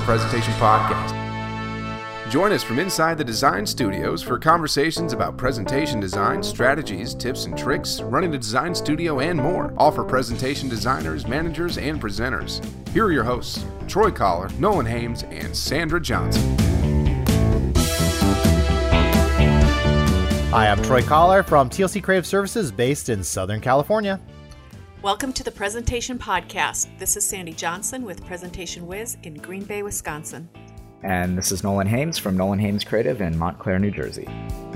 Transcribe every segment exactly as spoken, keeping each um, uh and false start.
Presentation Podcast. Join us from inside the design studios for conversations about presentation design, strategies, tips and tricks, running a design studio, and more, all for presentation designers, managers, and presenters. Here are your hosts, Troy Collar, Nolan Hames, and Sandra Johnson. Hi, I'm Troy Collar from T L C Creative Services based in Southern California. Welcome to the Presentation Podcast. This is Sandy Johnson with Presentation Wiz in Green Bay, Wisconsin. And this is Nolan Hames from Nolan Hames Creative in Montclair, New Jersey.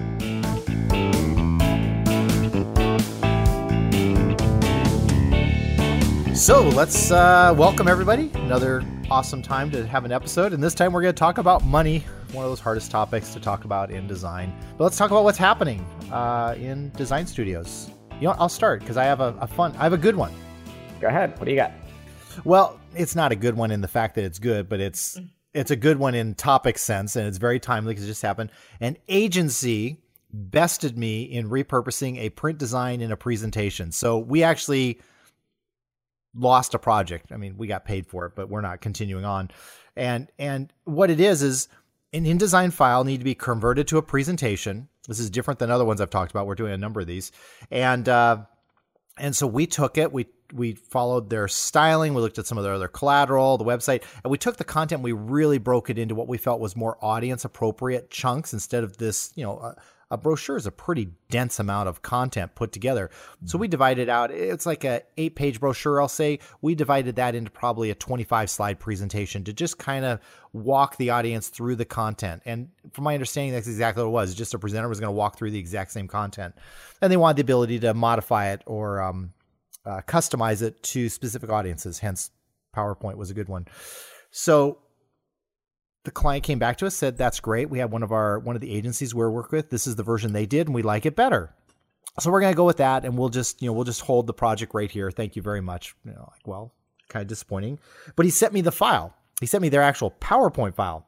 So let's uh, welcome everybody. Another awesome time to have an episode. And this time we're going to talk about money, one of those hardest topics to talk about in design. But let's talk about what's happening uh, in design studios. You know, I'll start because I have a, a fun, I have a good one. Go ahead. What do you got? Well, it's not a good one in the fact that it's good, but it's it's a good one in topic sense, and it's very timely because it just happened. An agency bested me in repurposing a print design in a presentation. So we actually lost a project. I mean, we got paid for it, but we're not continuing on. And and what it is is an InDesign file need to be converted to a presentation. This is different than other ones I've talked about. We're doing a number of these, and uh, and so we took it. We we followed their styling. We looked at some of their other collateral, the website, and we took the content. We really broke it into what we felt was more audience appropriate chunks instead of this. You know, a, a brochure is a pretty dense amount of content put together. So we divided out. It's like a eight page brochure. I'll say we divided that into probably a twenty-five slide presentation to just kind of walk the audience through the content. And from my understanding, that's exactly what it was. Just a presenter was going to walk through the exact same content, and they wanted the ability to modify it or um, uh, customize it to specific audiences. Hence, PowerPoint was a good one. So the client came back to us, said, that's great. We have one of our, one of the agencies we're working with. This is the version they did, and we like it better. So we're going to go with that. And we'll just, you know, we'll just hold the project right here. Thank you very much. You know, like, well, kind of disappointing, but he sent me the file. He sent me their actual PowerPoint file.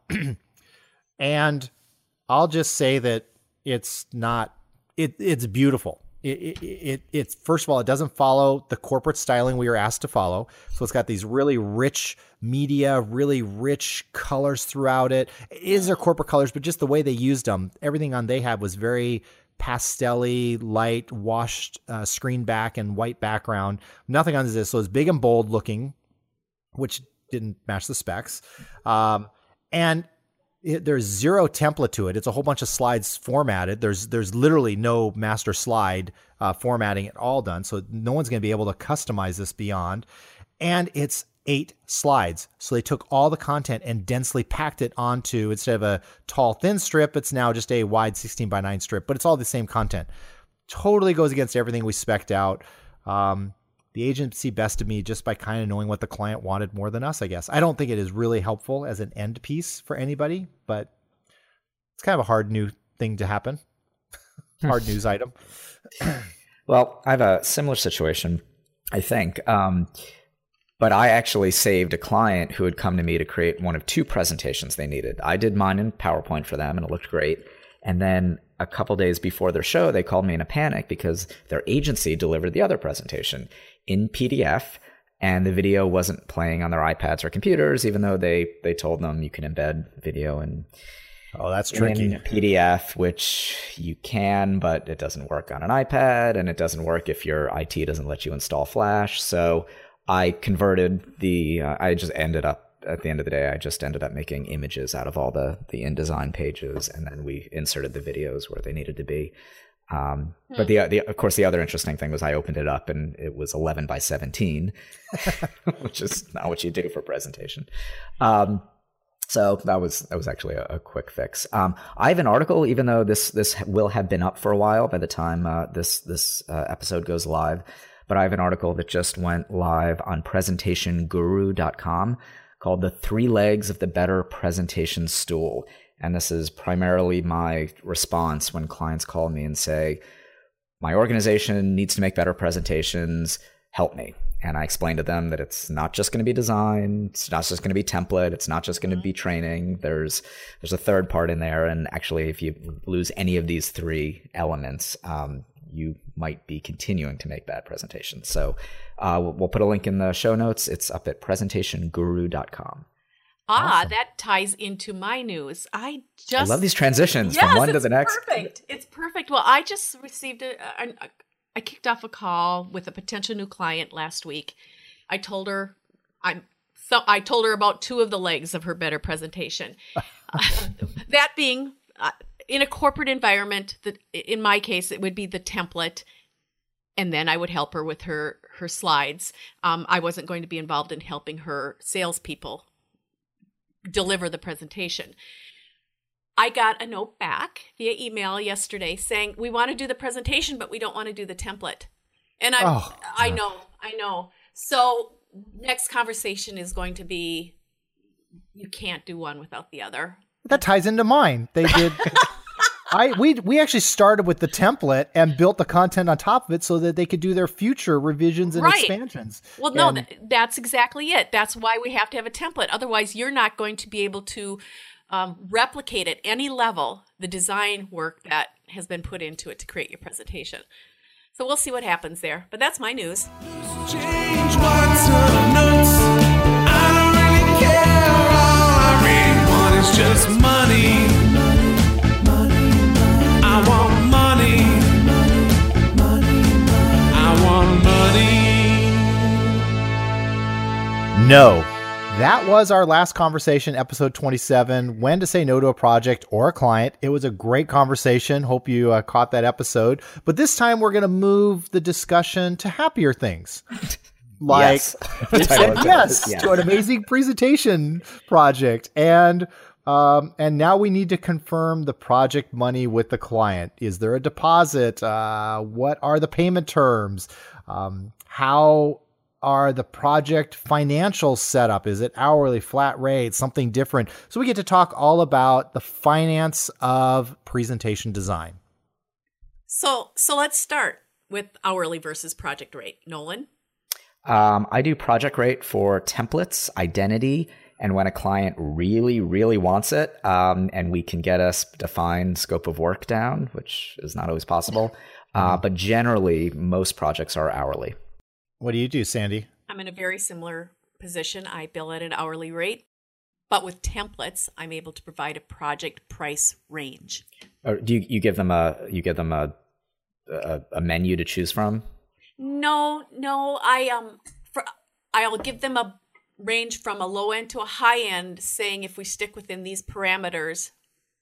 And I'll just say that it's not, it, it's beautiful. It, it, it, it's, first of all, it doesn't follow the corporate styling we were asked to follow. So it's got these really rich media, really rich colors throughout it. It is their corporate colors, but just the way they used them, everything on they had was very pastel-y, light, washed uh, screen back and white background. Nothing on this. So it's big and bold looking, which didn't match the specs. Um, and It, there's zero template to it. It's a whole bunch of slides formatted. There's there's literally no master slide uh, formatting at all done. So no one's going to be able to customize this beyond. And it's eight slides. So they took all the content and densely packed it onto, instead of a tall, thin strip, it's now just a wide sixteen by nine strip, but it's all the same content. Totally goes against everything we spec'd out. Um, The agency bested me just by kind of knowing what the client wanted more than us, I guess. I don't think it is really helpful as an end piece for anybody, but it's kind of a hard new thing to happen. Hard news item. Well, I have a similar situation, I think. Um, but I actually saved a client who had come to me to create one of two presentations they needed. I did mine in PowerPoint for them, and it looked great. And then a couple days before their show, they called me in a panic because their agency delivered the other presentation in P D F, and the video wasn't playing on their iPads or computers, even though they they told them you can embed video in, oh, that's tricky. in P D F, which you can, but it doesn't work on an iPad, and it doesn't work if your I T doesn't let you install Flash. So I converted the, uh, I just ended up, at the end of the day, I just ended up making images out of all the, the InDesign pages, and then we inserted the videos where they needed to be. Um, hmm. But the, the, of course, the other interesting thing was I opened it up and it was eleven by seventeen, which is not what you do for presentation. Um, so that was that was actually a, a quick fix. Um, I have an article, even though this this will have been up for a while by the time uh, this this uh, episode goes live. But I have an article that just went live on presentation guru dot com called "The Three Legs of the Better Presentation Stool." And this is primarily my response when clients call me and say, my organization needs to make better presentations, help me. And I explain to them that it's not just going to be design, it's not just going to be template, it's not just going to be training. There's there's a third part in there. And actually, if you lose any of these three elements, um, you might be continuing to make bad presentations. So uh, we'll, we'll put a link in the show notes. It's up at presentation guru dot com. Ah, Awesome. that ties into my news. I just I love these transitions yes, from one to it's the next. Perfect. It's perfect. Well, I just received a, a, a. I kicked off a call with a potential new client last week. I told her I'm. So I told her about two of the legs of her better presentation. uh, that being uh, in a corporate environment, that in my case it would be the template, and then I would help her with her her slides. Um, I wasn't going to be involved in helping her salespeople deliver the presentation. I got a note back via email yesterday saying we want to do the presentation, but we don't want to do the template. And I, Oh, I know, I know. So next conversation is going to be, you can't do one without the other. That ties into mine. They did. I we we actually started with the template and built the content on top of it so that they could do their future revisions and Right. expansions. Well, no, And- th- that's exactly it. That's why we have to have a template. Otherwise, you're not going to be able to um, replicate at any level the design work that has been put into it to create your presentation. So we'll see what happens there. But that's my news. Change what's on the notes. I don't really care. All I really want is just money. I want money. I want money. No. That was our last conversation, episode twenty-seven, when to say no to a project or a client. It was a great conversation. Hope you uh, caught that episode. But this time we're going to move the discussion to happier things. Like, Yes. it said yes Yeah. to an amazing presentation project. And um, and now we need to confirm the project money with the client. Is there a deposit? Uh, what are the payment terms? Um, how are the project financials set up? Is it hourly, flat rate, something different? So we get to talk all about the finance of presentation design. So, so let's start with hourly versus project rate. Nolan? Um, I do project rate for templates, identity, and when a client really, really wants it, um, and we can get a defined scope of work down, which is not always possible. Uh, but generally, most projects are hourly. What do you do, Sandy? I'm in a very similar position. I bill at an hourly rate, but with templates, I'm able to provide a project price range. Or do you, you give them a you give them a, a a menu to choose from? No, no, I um, for, I'll give them a range from a low end to a high end, saying if we stick within these parameters,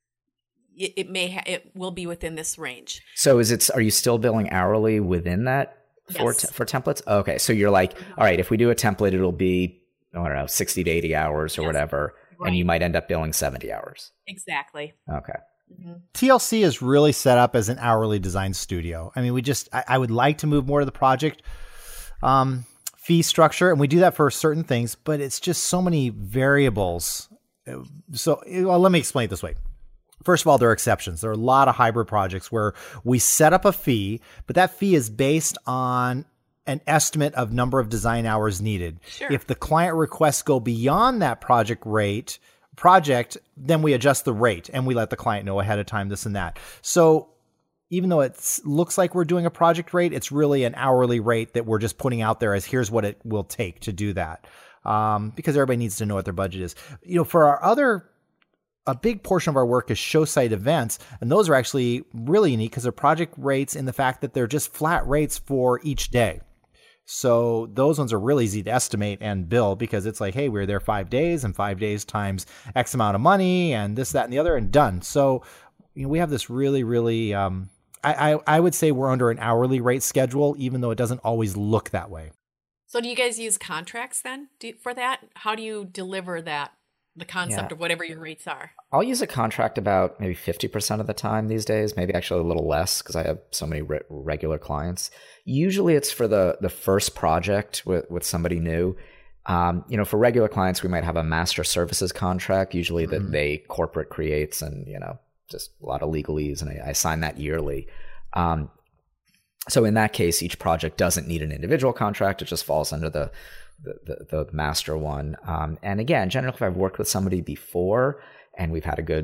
it, it may ha- it will be within this range. So is it? Are you still billing hourly within that for Yes. te- for templates? Okay, so you're like, all right, if we do a template, it'll be I don't know, sixty to eighty hours or Yes. whatever, Right. and you might end up billing seventy hours. Exactly. Okay. T L C is really set up as an hourly design studio. I mean, we just, I, I would like to move more to the project um, fee structure, and we do that for certain things, but it's just so many variables. So well, let me explain it this way. First of all, there are exceptions. There are a lot of hybrid projects where we set up a fee, but that fee is based on an estimate of number of design hours needed. Sure. If the client requests go beyond that project rate, project, then we adjust the rate and we let the client know ahead of time this and that. So even though it looks like we're doing a project rate, it's really an hourly rate that we're just putting out there as here's what it will take to do that. Um, because everybody needs to know what their budget is. You know, for our other, a big portion of our work is show site events, and those are actually really unique because they're project rates in the fact that they're just flat rates for each day. So those ones are really easy to estimate and bill because it's like, hey, we were there five days and five days times X amount of money and this, that, and the other and done. So, you know, we have this really, really, um, I, I, I would say we're under an hourly rate schedule, even though it doesn't always look that way. So do you guys use contracts then do, for that? How do you deliver that, the concept Yeah. of whatever your rates are? I'll use a contract about maybe fifty percent of the time these days, maybe actually a little less because I have so many re- regular clients. Usually it's for the the first project with, with somebody new. Um, you know, for regular clients, we might have a master services contract, usually that Mhm. they corporate creates and, you know, just a lot of legalese, and I, I sign that yearly. Um, so in that case, each project doesn't need an individual contract. It just falls under the the, the, the master one. Um, and again, generally, if I've worked with somebody before and we've had a good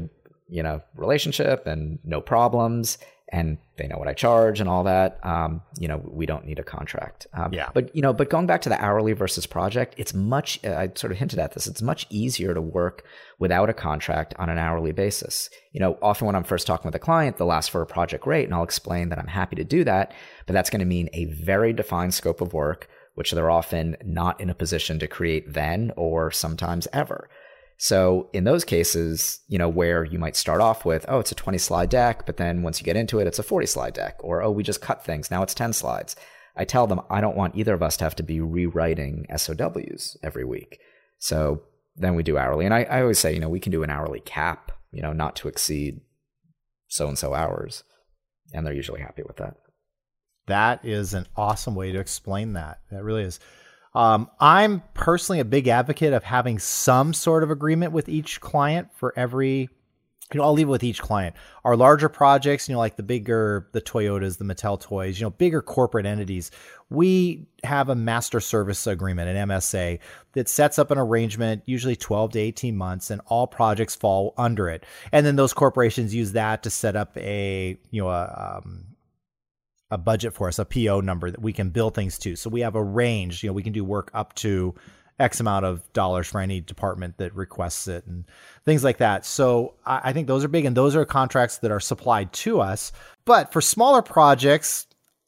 you know, relationship and no problems, and they know what I charge and all that, um, you know, we don't need a contract. Um, Yeah. But, you know, but going back to the hourly versus project, it's much, uh, I sort of hinted at this, it's much easier to work without a contract on an hourly basis. You know, often when I'm first talking with a client, they'll ask for a project rate, and I'll explain that I'm happy to do that, but that's going to mean a very defined scope of work, which they're often not in a position to create then or sometimes ever. So in those cases, you know, where you might start off with, oh, it's a twenty slide deck, but then once you get into it, it's a forty slide deck, or, oh, we just cut things, now it's ten slides. I tell them I don't want either of us to have to be rewriting S O Ws every week. So then we do hourly. And I, I always say, you know, we can do an hourly cap, you know, not to exceed so-and-so hours. And they're usually happy with that. That is an awesome way to explain that. That really is. Um, I'm personally a big advocate of having some sort of agreement with each client for every, you know, I'll leave it with each client. Our larger projects, you know, like the bigger, the Toyotas, the Mattel toys, you know, bigger corporate entities, we have a master service agreement, an M S A, that sets up an arrangement, usually twelve to eighteen months, and all projects fall under it. And then those corporations use that to set up a, you know, a, um, a budget for us, a P O number that we can bill things to. So we have a range, you know, we can do work up to X amount of dollars for any department that requests it and things like that. So I, I think those are big, and those are contracts that are supplied to us. But for smaller projects,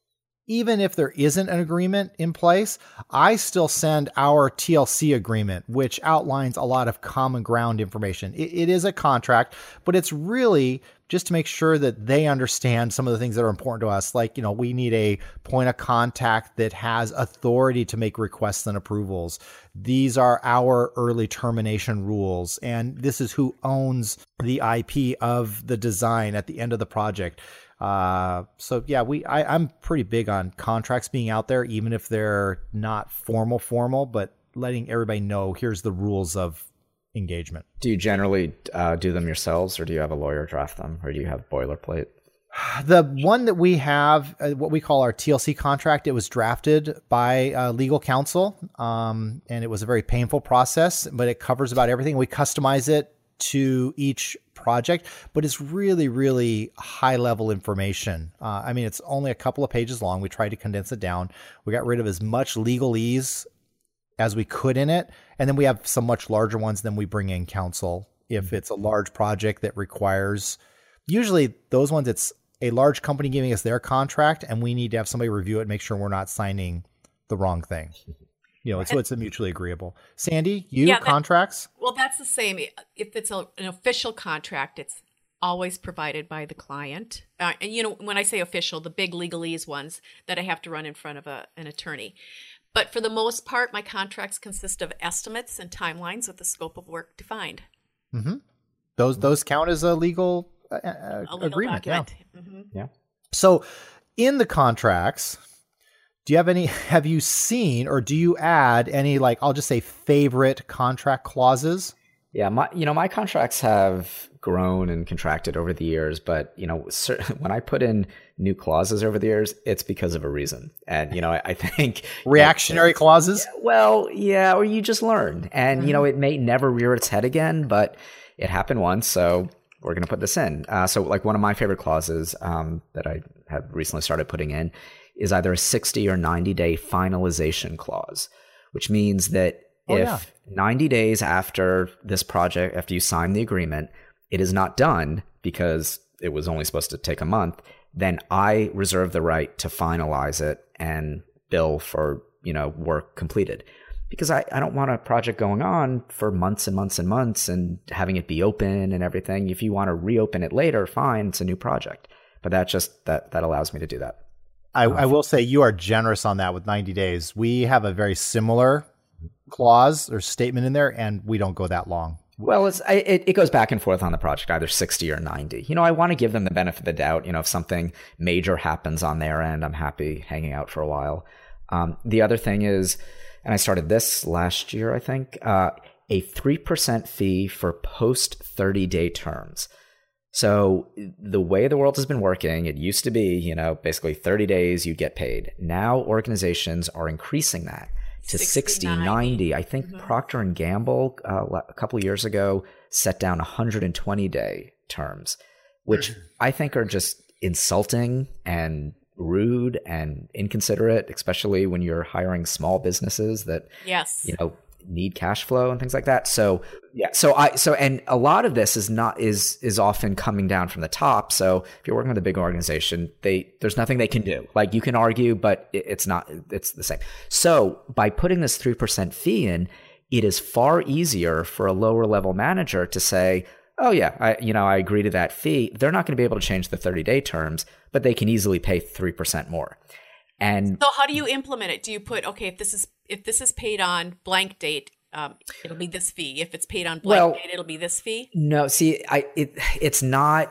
even if there isn't an agreement in place, I still send our T L C agreement, which outlines a lot of common ground information. It, it is a contract, but it's really just to make sure that they understand some of the things that are important to us. Like, you know, we need a point of contact that has authority to make requests and approvals. These are our early termination rules. And this is who owns the I P of the design at the end of the project. Uh, so yeah, we, I, I'm pretty big on contracts being out there, even if they're not formal, formal, but letting everybody know, here's the rules of engagement. Do you generally uh, do them yourselves, or do you have a lawyer draft them, or do you have boilerplate? The one that we have, uh, what we call our T L C contract, it was drafted by uh, legal counsel, um, and it was a very painful process, but it covers about everything. We customize it to each project, but it's really, really high level information. Uh, I mean, it's only a couple of pages long. We tried to condense it down. We got rid of as much legalese as we could in it. And then we have some much larger ones than we bring in counsel. If it's a large project that requires, usually those ones, it's a large company giving us their contract, and we need to have somebody review it and make sure we're not signing the wrong thing. You know, so it's a mutually agreeable. Sandy, you Yeah, that- contracts? Well, that's the same. If it's a, an official contract, it's always provided by the client. Uh, and, you know, when I say official, the big legalese ones that I have to run in front of a, an attorney. But for the most part, my contracts consist of estimates and timelines with the scope of work defined. Mm-hmm. Those those count as a legal, uh, uh, A legal agreement. document. Yeah. Mhm. Yeah. So in the contracts, do you have any, have you seen, or do you add any, like, I'll just say favorite contract clauses? Yeah, my you know my contracts have grown and contracted over the years, but you know cer- when I put in new clauses over the years, it's because of a reason. And you know I, I think Reactionary clauses? Well, yeah, or you just learn, and mm-hmm. you know it may never rear its head again, but it happened once, so we're going to put this in. Uh, so, like one of my favorite clauses um, that I have recently started putting in is either a sixty or ninety day finalization clause, which means that oh, if yeah. ninety days after this project, after you sign the agreement, it is not done because it was only supposed to take a month, then I reserve the right to finalize it and bill for, you know, work completed. Because I, I don't want a project going on for months and months and months and having it be open and everything. If you want to reopen it later, fine, it's a new project. But that just, that, that allows me to do that. I, I will say you are generous on that with ninety days. We have a very similar clause or statement in there, and we don't go that long. Well, it's, it, it goes back and forth on the project, either sixty or ninety. You know, I want to give them the benefit of the doubt. You know, if something major happens on their end, I'm happy hanging out for a while. Um, the other thing is, and I started this last year, I think, uh, a three percent fee for post thirty day terms. So the way the world has been working, it used to be, you know, basically thirty days you get paid. Now organizations are increasing that to sixty, ninety. I think mm-hmm. Procter and Gamble uh, a couple of years ago set down a one hundred twenty day terms, which I think are just insulting and rude and inconsiderate, especially when you're hiring small businesses that, Yes. you know, need cash flow and things like that. So yeah, so I so and a lot of this is not is is often coming down from the top. So if you're working with a big organization, they there's nothing they can do. Like you can argue, but it, it's not it's the same. So by putting this three percent fee in, it is far easier for a lower level manager to say, oh yeah, I you know I agree to that fee. They're not going to be able to change the thirty day terms, but they can easily pay three percent more. And so how do you implement it? Do you put, okay, if this is if this is paid on blank date, um, it'll be this fee. If it's paid on blank well, date, it'll be this fee? No, see, I it it's not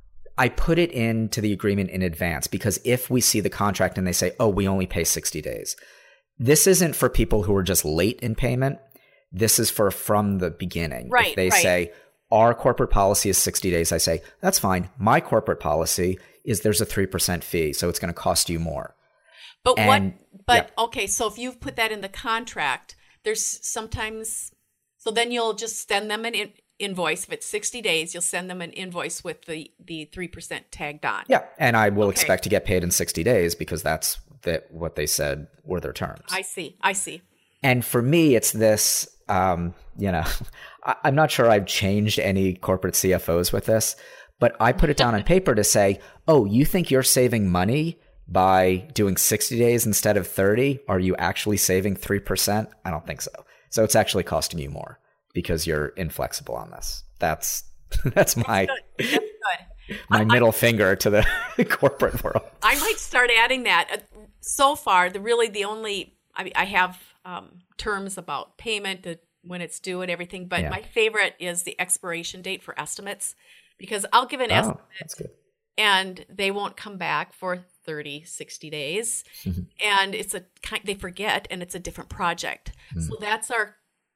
I put it into the agreement in advance because if we see the contract and they say, oh, we only pay sixty days, this isn't for people who are just late in payment. This is for from the beginning. Right, if they right. say, our corporate policy is sixty days, I say, that's fine. My corporate policy is there's a three percent fee, so it's going to cost you more. But And- what, but yeah. okay, so if you've put that in the contract, there's sometimes, so then you'll just send them an in, invoice. If it's sixty days, you'll send them an invoice with the, the three percent tagged on. Yeah, and I will Okay. expect to get paid in sixty days because that's that what they said were their terms. I see. I see. And for me, it's this, um, you know, I, I'm not sure I've changed any corporate C F Os with this, but I put it down on paper to say, oh, you think you're saving money by doing sixty days instead of thirty? Are you actually saving three percent? I don't think so. So it's actually costing you more because you're inflexible on this. That's that's my Good. That's good. my I- middle finger to the corporate world. I might start adding that. Uh, So far, the really the only I mean, I have um, terms about payment, the, when it's due, and everything. But Yeah. my favorite is the expiration date for estimates, because I'll give an Oh, estimate that's good. and they won't come back for thirty, sixty days, Mhm. and it's a kind they forget, and it's a different project. Mm. So that's our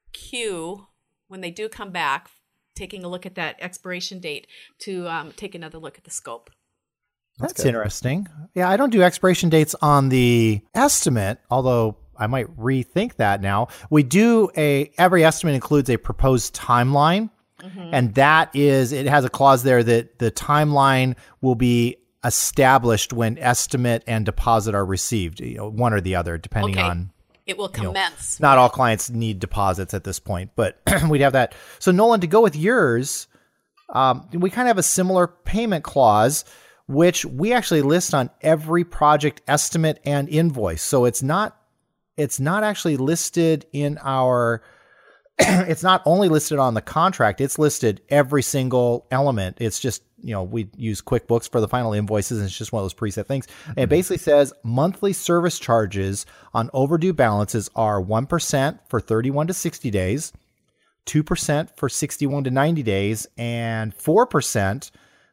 cue when they do come back, taking a look at that expiration date to um, take another look at the scope. That's, good. interesting. Yeah, I don't do expiration dates on the estimate, although I might rethink that now. We do a every estimate includes a proposed timeline, and that is it has a clause there that the timeline will be established when estimate and deposit are received, you know, one or the other, depending Okay. on. It will commence. Not all clients need deposits at this point, but we'd have that. So Nolan, to go with yours, um, we kind of have a similar payment clause, which we actually list on every project estimate and invoice. So it's not, it's not actually listed in our, it's not only listed on the contract, it's listed every single element. It's just, you know, we use QuickBooks for the final invoices, and it's just one of those preset things. And it basically says monthly service charges on overdue balances are one percent for thirty-one to sixty days, two percent for sixty-one to ninety days, and four percent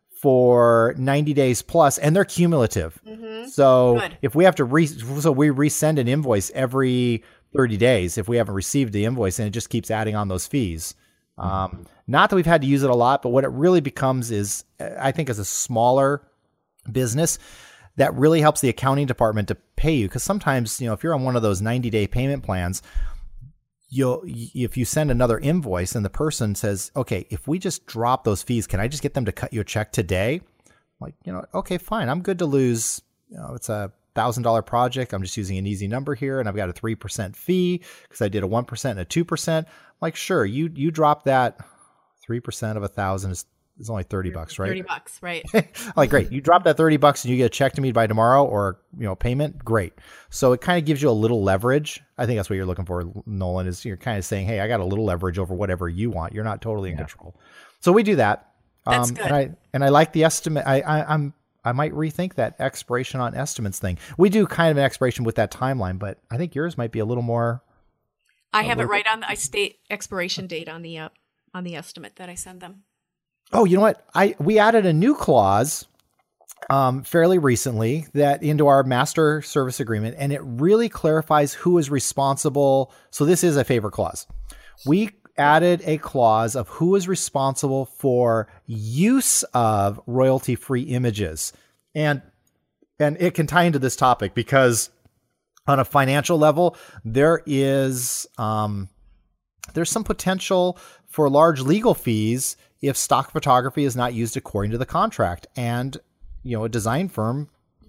for ninety days plus, and they're cumulative. So Good. if we have to re, so we resend an invoice every thirty days if we haven't received the invoice, and it just keeps adding on those fees. Um, not that we've had to use it a lot, but what it really becomes is, I think, as a smaller business, that really helps the accounting department to pay you. Because sometimes, you know, if you're on one of those ninety day payment plans, you'll if you send another invoice and the person says, okay, if we just drop those fees, can I just get them to cut you a check today? Like, you know, okay, fine. I'm good to lose, you know, it's a thousand dollar project. I'm just using an easy number here, and I've got a three percent fee because I did a one percent and a two percent. Like, sure, you you drop that three percent of a thousand is, is only thirty bucks, right? thirty bucks, right? Like, great. You drop that thirty bucks and you get a check to me by tomorrow, or, you know, payment. Great. So it kind of gives you a little leverage. I think that's what you're looking for, Nolan, is you're kind of saying, hey, I got a little leverage over whatever you want. You're not totally in control. So we do that. That's um, good. And I, and I like the estimate. I, I, I'm, I might rethink that expiration on estimates thing. We do kind of an expiration with that timeline, but I think yours might be a little more. I have it right on the I state expiration date on the uh, on the estimate that I send them. Oh, you know what? I we added a new clause um, fairly recently that into our master service agreement, and it really clarifies who is responsible. So this is a favor clause. We added a clause of who is responsible for use of royalty-free images, and and it can tie into this topic because on a financial level, there is um, there's some potential for large legal fees if stock photography is not used according to the contract. And, you know, a design firm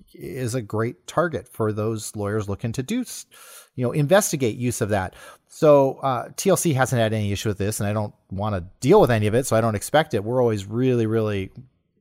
is a great target for those lawyers looking to do, you know, investigate use of that. So uh, T L C hasn't had any issue with this, and I don't want to deal with any of it, so I don't expect it. We're always really, really,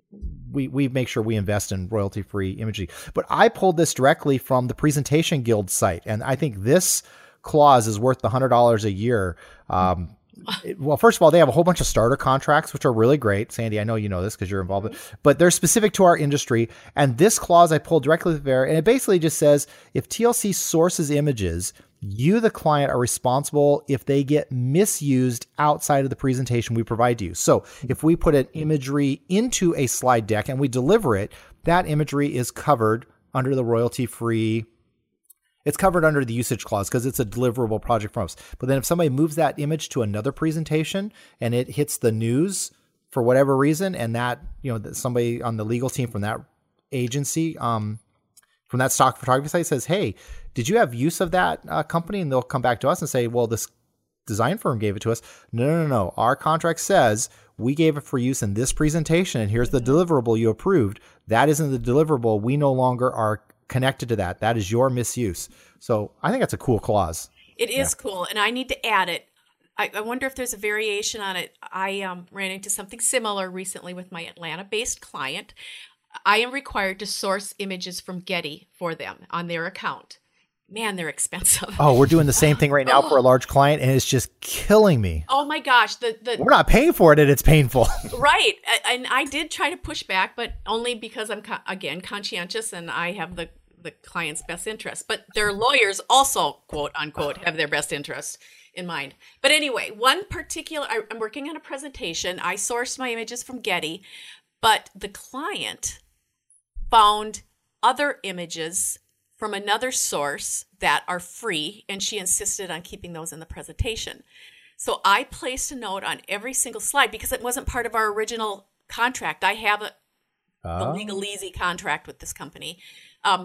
we we make sure we invest in royalty-free imagery. But I pulled this directly from the Presentation Guild site, and I think this clause is worth the one hundred dollars a year. Um, it, well, first of all, they have a whole bunch of starter contracts, which are really great. Sandy, I know you know this because you're involved, mm-hmm. but they're specific to our industry. And this clause I pulled directly there, and it basically just says, if T L C sources images, you, the client, are responsible if they get misused outside of the presentation we provide to you. So if we put an imagery into a slide deck and we deliver it, that imagery is covered under the royalty-free. It's covered under the usage clause because it's a deliverable project from us. But then if somebody moves that image to another presentation and it hits the news for whatever reason, and that, you know, somebody on the legal team from that agency, um, from that stock photography site says, hey, did you have use of that uh, company? And they'll come back to us and say, well, this design firm gave it to us. No, no, no, no. Our contract says we gave it for use in this presentation, and here's the deliverable you approved. That isn't the deliverable. We no longer are connected to that. That is your misuse. So I think that's a cool clause. It is yeah. cool, and I need to add it. I, I wonder if there's a variation on it. I um, ran into something similar recently with my Atlanta-based client. I am required to source images from Getty for them on their account. Man, they're expensive. Oh, we're doing the same thing right now oh. for a large client, and it's just killing me. Oh my gosh. The, the We're not paying for it, and it's painful. Right. And I did try to push back, but only because I'm, again, conscientious and I have the, the client's best interest. But their lawyers also, quote unquote, have their best interest in mind. But anyway, one particular, I, I'm working on a presentation. I sourced my images from Getty, but the client found other images from another source that are free, and she insisted on keeping those in the presentation. So I placed a note on every single slide because it wasn't part of our original contract. I have a oh. the Legaleasy contract with this company. Um,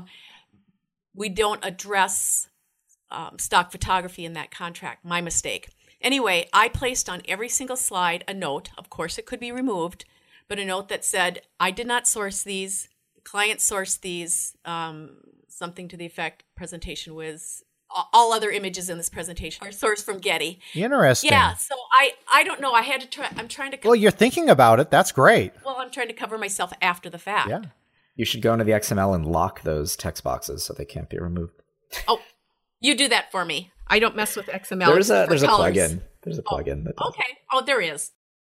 we don't address um, stock photography in that contract. My mistake. Anyway, I placed on every single slide a note. Of course, it could be removed, but a note that said, I did not source these. The client sourced these. Um, something to the effect, presentation was, all other images in this presentation are sourced from Getty. Interesting. Yeah, so I, I don't know. I had to try, I'm trying to. Co- well, you're thinking about it. That's great. Well, I'm trying to cover myself after the fact. Yeah. You should go into the X M L and lock those text boxes so they can't be removed. Oh, you do that for me. I don't mess with X M L. There's a there's colors. a plugin. There's a plugin. Oh, that does. Okay. Oh, there is.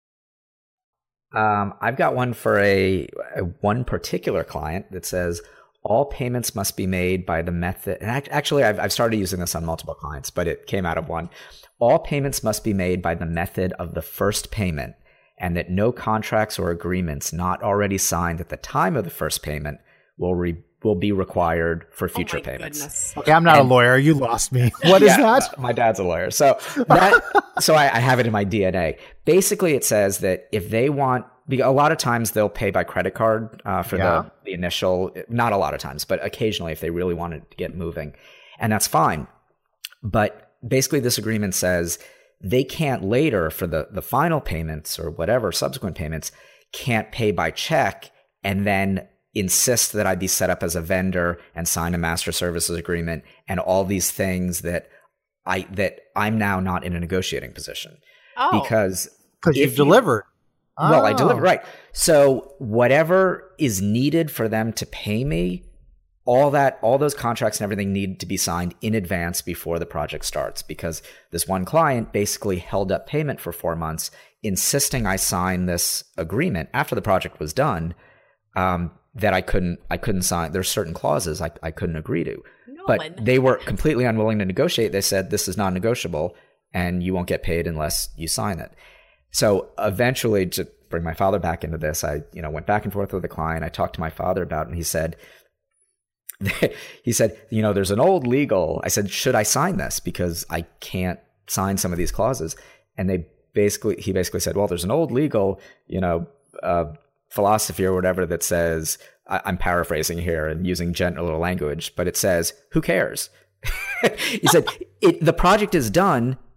Um, I've got one for a, a one particular client that says all payments must be made by the method. And actually, I've, I've started using this on multiple clients, but it came out of one. All payments must be made by the method of the first payment, and that no contracts or agreements not already signed at the time of the first payment will re, will be required for future oh my payments. Goodness. Okay, I'm not and, a lawyer. You lost me. What is yeah, that? My dad's a lawyer, so that so I, I have it in my D N A. Basically, it says that if they want. A lot of times they'll pay by credit card uh, for yeah. the, the initial, not a lot of times, but occasionally if they really wanted to get moving. And that's fine. But basically this agreement says they can't later for the, the final payments or whatever, subsequent payments, can't pay by check and then insist that I be set up as a vendor and sign a master services agreement and all these things that, I, that I'm now not in a negotiating position. Oh. Because you've you, delivered. Well, oh. I deliver, right. So whatever is needed for them to pay me, all that, all those contracts and everything need to be signed in advance before the project starts, because this one client basically held up payment for four months, insisting I sign this agreement after the project was done, um, that I couldn't, I couldn't sign. There's certain clauses I, I couldn't agree to, no but one. They were completely unwilling to negotiate. They said, this is non-negotiable and you won't get paid unless you sign it. So eventually, to bring my father back into this, I, you know, went back and forth with the client. I talked to my father about it, and he said, he said, you know, there's an old legal. I said, should I sign this? Because I can't sign some of these clauses. And they basically, he basically said, well, there's an old legal, you know, uh, philosophy or whatever that says, I, I'm paraphrasing here and using gentler language, but it says, who cares? He said, it, the project is done.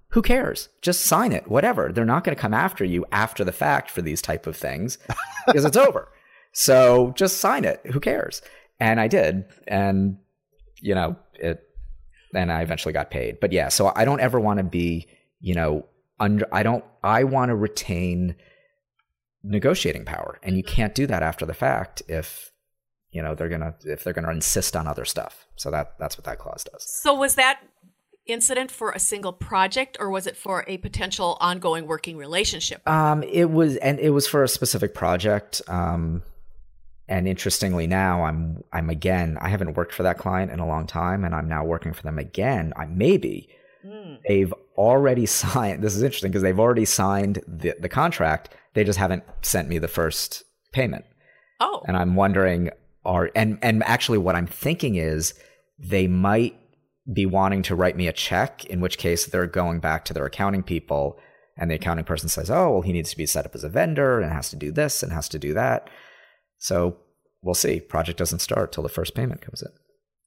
who cares? Just sign it, whatever. They're not going to come after you after the fact for these type of things because it's over. So just sign it. Who cares? And I did. And, you know, it, and I eventually got paid. But yeah, so I don't ever want to be, you know, under, I don't, I want to retain negotiating power. And you can't do that after the fact if, you know, they're going to, if they're going to insist on other stuff. So that, that's what that clause does. So was that incident for a single project, or was it for a potential ongoing working relationship? Um, it was, and it was for a specific project. Um, and interestingly now I'm, I'm again, I haven't worked for that client in a long time, and I'm now working for them again. I maybe mm. they've already signed, this is interesting because they've already signed the, the contract. They just haven't sent me the first payment. Oh. And I'm wondering, are, and, and actually what I'm thinking is they might be wanting to write me a check, in which case they're going back to their accounting people, and the accounting person says, oh, well, he needs to be set up as a vendor and has to do this and has to do that. So we'll see. Project doesn't start till the first payment comes in.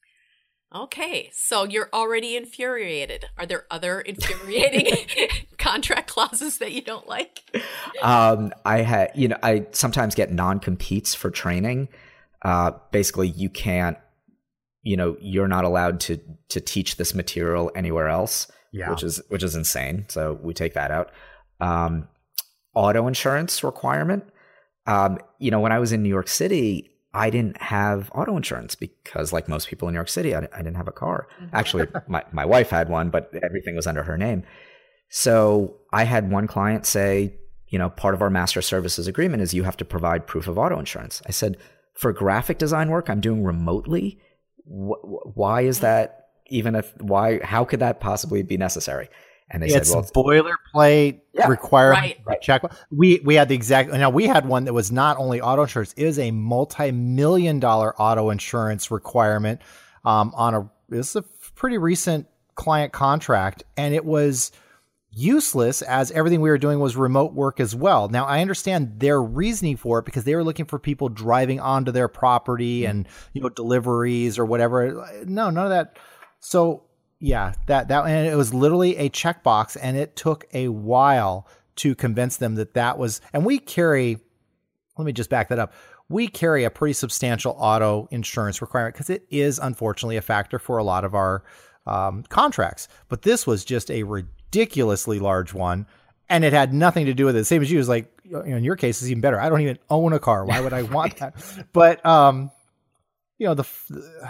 Okay, so you're already infuriated. Are there other infuriating contract clauses that you don't like? Um, I had, you know, I sometimes get non-competes for training. Uh, basically, you can't, you know, you're not allowed to to teach this material anywhere else, yeah. which is which is insane. So we take that out. Um, auto insurance requirement. Um, you know, when I was in New York City, I didn't have auto insurance because, like most people in New York City, I, I didn't have a car. Actually, my, my wife had one, but everything was under her name. So I had one client say, you know, part of our master services agreement is you have to provide proof of auto insurance. I said, for graphic design work I'm doing remotely, wh- why is that even a, why, how could that possibly be necessary? And they it's said, well, boilerplate yeah, requirement. Right. Check. We we had the exact. Now we had one that was not only auto insurance; it was a multi-million dollar auto insurance requirement um, on a. This is a pretty recent client contract, and it was useless as everything we were doing was remote work as well. Now I understand their reasoning for it because they were looking for people driving onto their property and you know deliveries or whatever. No, none of that. So. Yeah, that that and it was literally a checkbox, and it took a while to convince them that that was. And we carry, let me just back that up. We carry a pretty substantial auto insurance requirement because it is unfortunately a factor for a lot of our um, contracts. But this was just a ridiculously large one, and it had nothing to do with it. Same as you, is like you know, in your case is even better. I don't even own a car. Why would I want that? But um, you know the. the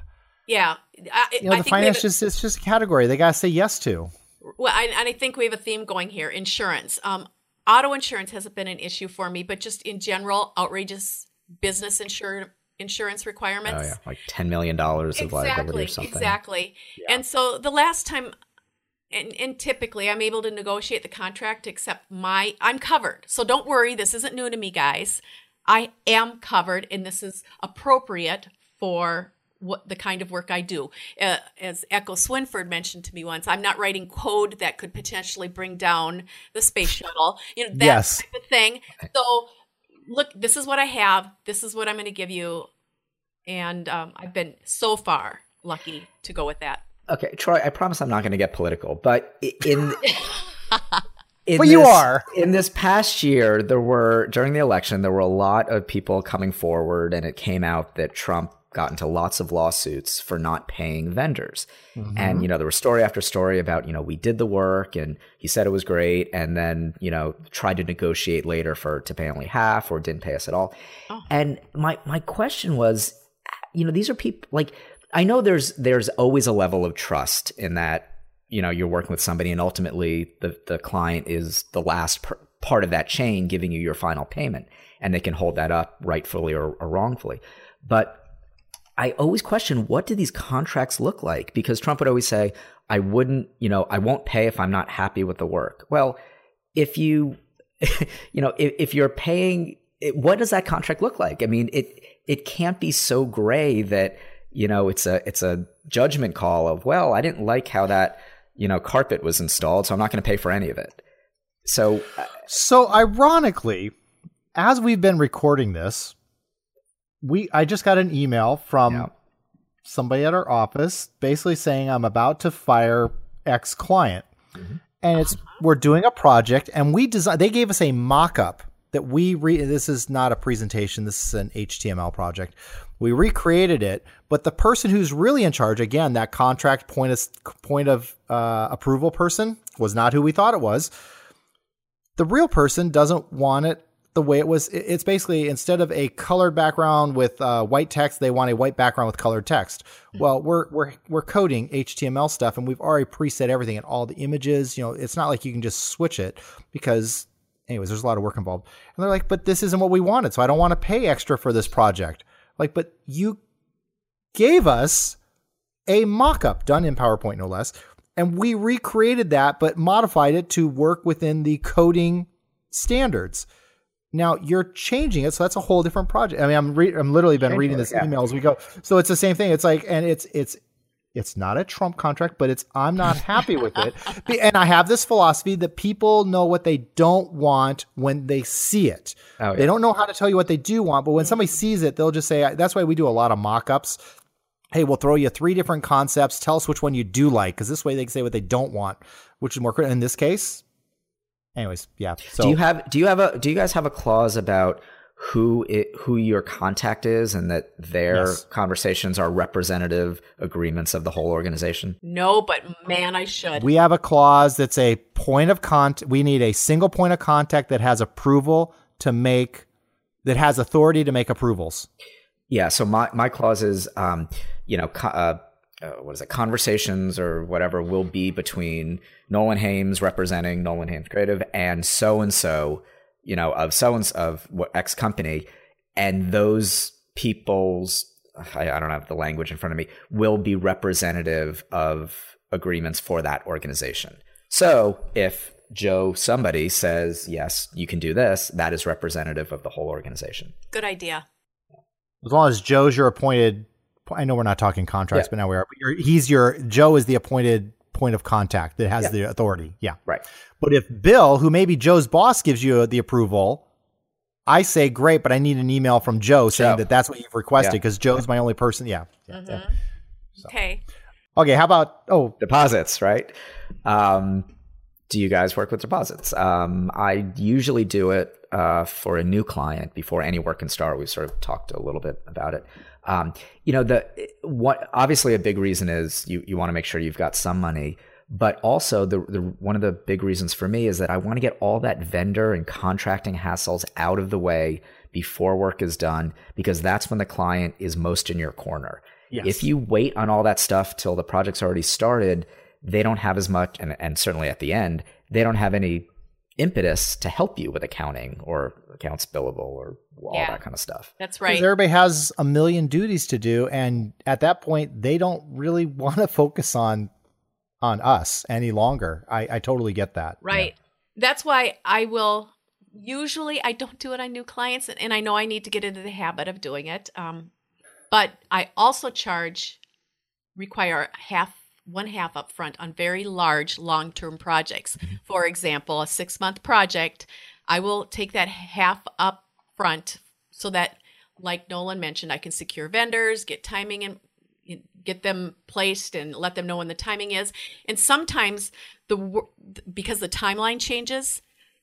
Yeah, I, you know, I the think finance a, just it's just a category they gotta say yes to. Well, I, and I think we have a theme going here: insurance. Um, auto insurance hasn't been an issue for me, but just in general, outrageous business insur- insurance requirements. Oh yeah, like ten million dollars of exactly, liability or something. Exactly. Yeah. And so the last time, and, and typically I'm able to negotiate the contract, except my I'm covered. So don't worry, this isn't new to me, guys. I am covered, and this is appropriate for what the kind of work I do. Uh, as Echo Swinford mentioned to me once, I'm not writing code that could potentially bring down the space shuttle. You know, that yes. type of thing. So look, this is what I have. This is what I'm going to give you. And um, I've been so far lucky to go with that. Okay, Troy, I promise I'm not going to get political, but in... In well, this, you are. In this past year, there were, during the election, there were a lot of people coming forward, and it came out that Trump got into lots of lawsuits for not paying vendors. Mm-hmm. And, you know, there was story after story about, you know, we did the work and he said it was great. And then, you know, tried to negotiate later for, to pay only half or didn't pay us at all. Oh. And my, my question was, you know, these are people like, I know there's, there's always a level of trust in that, you know, you're working with somebody and ultimately the, the client is the last per, part of that chain giving you your final payment and they can hold that up rightfully or, or wrongfully. But I always question, what do these contracts look like? Because Trump would always say, I wouldn't, you know, I won't pay if I'm not happy with the work. Well, if you, you know, if, if you're paying, it, what does that contract look like? I mean, it, it can't be so gray that, you know, it's a, it's a judgment call of, well, I didn't like how that, you know, carpet was installed, so I'm not going to pay for any of it. So, uh, so ironically, as we've been recording this, we I just got an email from yeah. somebody at our office basically saying I'm about to fire X client. Mm-hmm. and it's we're doing a project, and we design. They gave us a mock-up that we re. This is not a presentation. This is an H T M L project. We recreated it, but the person who's really in charge, again, that contract point of point of uh, approval person, was not who we thought it was. The real person doesn't want it the way it was. It's basically, instead of a colored background with uh, white text, they want a white background with colored text. Well, we're we're we're coding H T M L stuff, and we've already preset everything and all the images. You know, it's not like you can just switch it because, anyways, there's a lot of work involved. And they're like, but this isn't what we wanted, so I don't want to pay extra for this project. Like, but you gave us a mock-up done in PowerPoint, no less, and we recreated that, but modified it to work within the coding standards. Now you're changing it, so that's a whole different project. I mean, I'm re- I'm literally been reading this yeah. email as we go, so it's the same thing. It's like, and it's it's it's not a Trump contract, but it's I'm not happy with it, and I have this philosophy that people know what they don't want when they see it. Oh, yeah. They don't know how to tell you what they do want, but when somebody sees it, they'll just say. That's why we do a lot of mock-ups. Hey, we'll throw you three different concepts. Tell us which one you do like, because this way they can say what they don't want, which is more critical. In this case. Anyways, yeah. So do you have do you have a do you guys have a clause about who it, who your contact is and that their Yes. conversations are representative agreements of the whole organization? No, but man, I should. we have a clause that's a point of contact. We need a single point of contact that has approval to make, that has authority to make approvals. Yeah. So my my clause is, um, you know, co- uh, uh, what is it? Conversations or whatever will be between Nolan Hames representing Nolan Hames Creative and so and so, you know, of so and so of what X company, and those people's, I, I don't have the language in front of me, will be representative of agreements for that organization. So if Joe somebody says, yes, you can do this, that is representative of the whole organization. Good idea. As long as Joe's your appointed, I know we're not talking contracts, Yeah. but now we are. But you're, he's your, Joe is the appointed point of contact that has Yeah. the authority. Yeah. Right. But if Bill, who maybe Joe's boss, gives you the approval, I say, great, but I need an email from Joe saying Joe. that that's what you've requested Yeah. because Joe's my only person. Yeah. yeah. Mhm. Okay. Okay. How about, oh, Deposits, right? Um, do you guys work with deposits? Um, I usually do it uh, for a new client before any work can start. We've sort of talked a little bit about it. Um, you know, the what obviously a big reason is you you want to make sure you've got some money, but also the the one of the big reasons for me is that I want to get all that vendor and contracting hassles out of the way before work is done, because that's when the client is most in your corner. Yes. If you wait on all that stuff till the project's already started, they don't have as much, and, and certainly at the end, they don't have any impetus to help you with accounting or accounts billable or all Yeah. that kind of stuff. That's because right. everybody has a million duties to do. And at that point, they don't really want to focus on, on us any longer. I, I totally get that. Right. That's why I will usually, I don't do it on new clients, and, and I know I need to get into the habit of doing it. Um, but I also charge, require half, one half up front on very large long-term projects. For example, a six-month project, I will take that half up front so that, like Nolan mentioned, I can secure vendors, get timing and get them placed and let them know when the timing is. And sometimes the wor- because the timeline changes,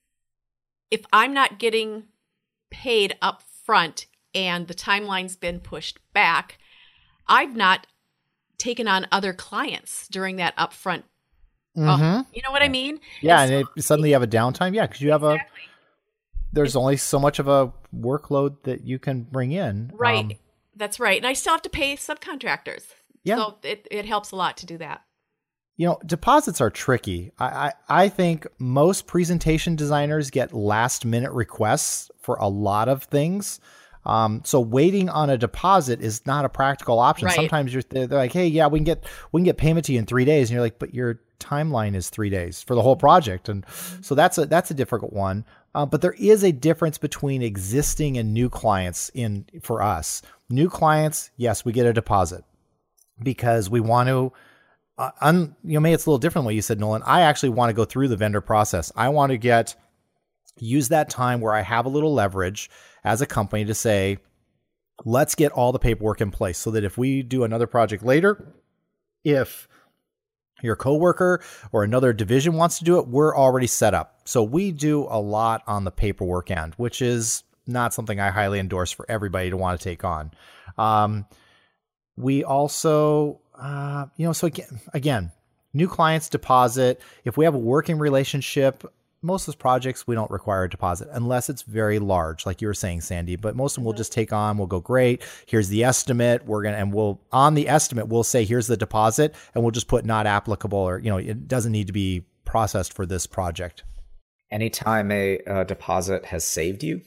if I'm not getting paid up front and the timeline's been pushed back, I've not taken on other clients during that upfront. Mhm. Oh, you know what I mean? Yeah. And And so- if suddenly you have a downtime. Yeah. Because you have Exactly. a, there's only so much of a workload that you can bring in. Right. Um, That's right. And I still have to pay subcontractors. Yeah. So it, it helps a lot to do that. You know, deposits are tricky. I, I, I think most presentation designers get last minute requests for a lot of things. Um, so waiting on a deposit is not a practical option. Right. Sometimes you're they're like, hey, yeah, we can get we can get payment to you in three days, and you're like, but your timeline is three days for the whole project, and so that's a that's a difficult one. Uh, but there is a difference between existing and new clients. In for us, new clients, yes, we get a deposit because we want to. Uh, un, you know, maybe it's a little different what you said, Nolan. I actually want to go through the vendor process. I want to get use that time where I have a little leverage as a company to say, let's get all the paperwork in place so that if we do another project later, if your coworker or another division wants to do it, we're already set up. So we do a lot on the paperwork end, which is not something I highly endorse for everybody to want to take on. Um, we also, uh, you know, so again, again, new clients deposit. If we have a working relationship, most of those projects, we don't require a deposit unless it's very large, like you were saying, Sandy. But most of them we'll just take on. We'll go, great. Here's the estimate. We're gonna, and we'll on the estimate we'll say here's the deposit, and we'll just put not applicable, or you know, it doesn't need to be processed for this project. Anytime a uh, deposit has saved you.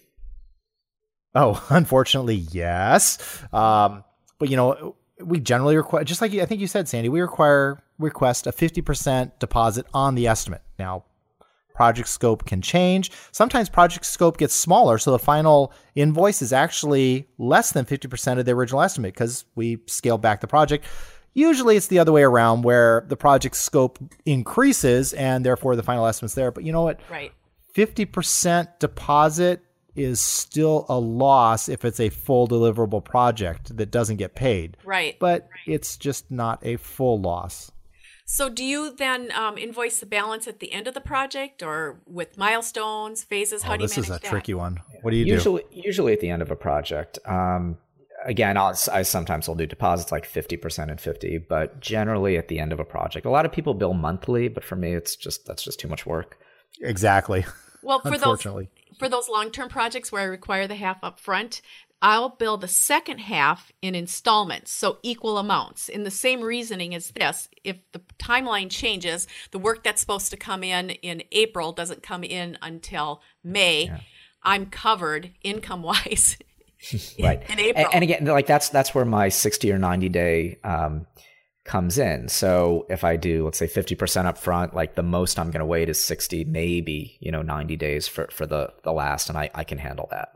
Oh, unfortunately, yes. Um, but you know, we generally require, just like I think you said, Sandy, we require request a fifty percent deposit on the estimate. Now, project scope can change. Sometimes project scope gets smaller, so the final invoice is actually less than fifty percent of the original estimate because we scaled back the project. Usually it's the other way around where the project scope increases and therefore the final estimate's there. But you know what? Right. fifty percent deposit is still a loss if it's a full deliverable project that doesn't get paid. Right. But right. It's just not a full loss. So do you then um, invoice the balance at the end of the project or with milestones, phases? How oh, do you this manage is a that? tricky one. What do you usually, do? Usually at the end of a project. Um, again, I'll, I sometimes will do deposits like fifty percent and fifty, but generally at the end of a project. A lot of people bill monthly, but for me, it's just that's just too much work. Exactly. Well, for those Unfortunately. for those long-term projects where I require the half up front, I'll bill the second half in installments, so equal amounts. In the same reasoning as this, if the timeline changes, the work that's supposed to come in in April doesn't come in until May, yeah. I'm covered income-wise right. in April. And, and again, like that's that's where my sixty or ninety day um, comes in. So if I do, let's say fifty percent up front, like the most I'm going to wait is sixty, maybe, you know, ninety days for, for the, the last, and I, I can handle that.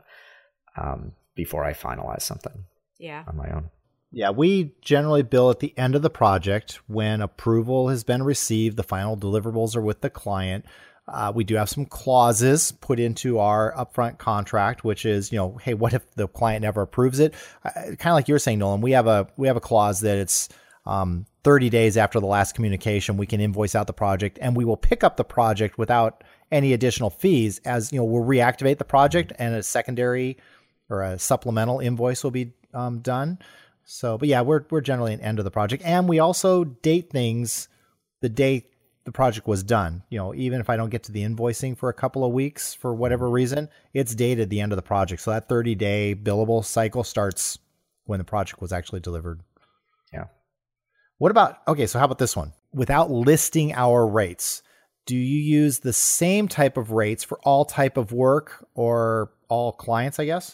Um, before I finalize something yeah. on my own. Yeah, we generally bill at the end of the project when approval has been received. The final deliverables are with the client. Uh, we do have some clauses put into our upfront contract, which is, you know, hey, what if the client never approves it? Uh, kind of like you were saying, Nolan, we have a we have a clause that it's um, thirty days after the last communication, we can invoice out the project, and we will pick up the project without any additional fees. As you know, we'll reactivate the project, and a secondary or a supplemental invoice will be um, done. So, but yeah, we're we're generally an end of the project, and we also date things the day the project was done. You know, even if I don't get to the invoicing for a couple of weeks for whatever reason, it's dated the end of the project. So that thirty day billable cycle starts when the project was actually delivered. Yeah. What about, okay, so how about this one? Without listing our rates, do you use the same type of rates for all type of work or all clients, I guess?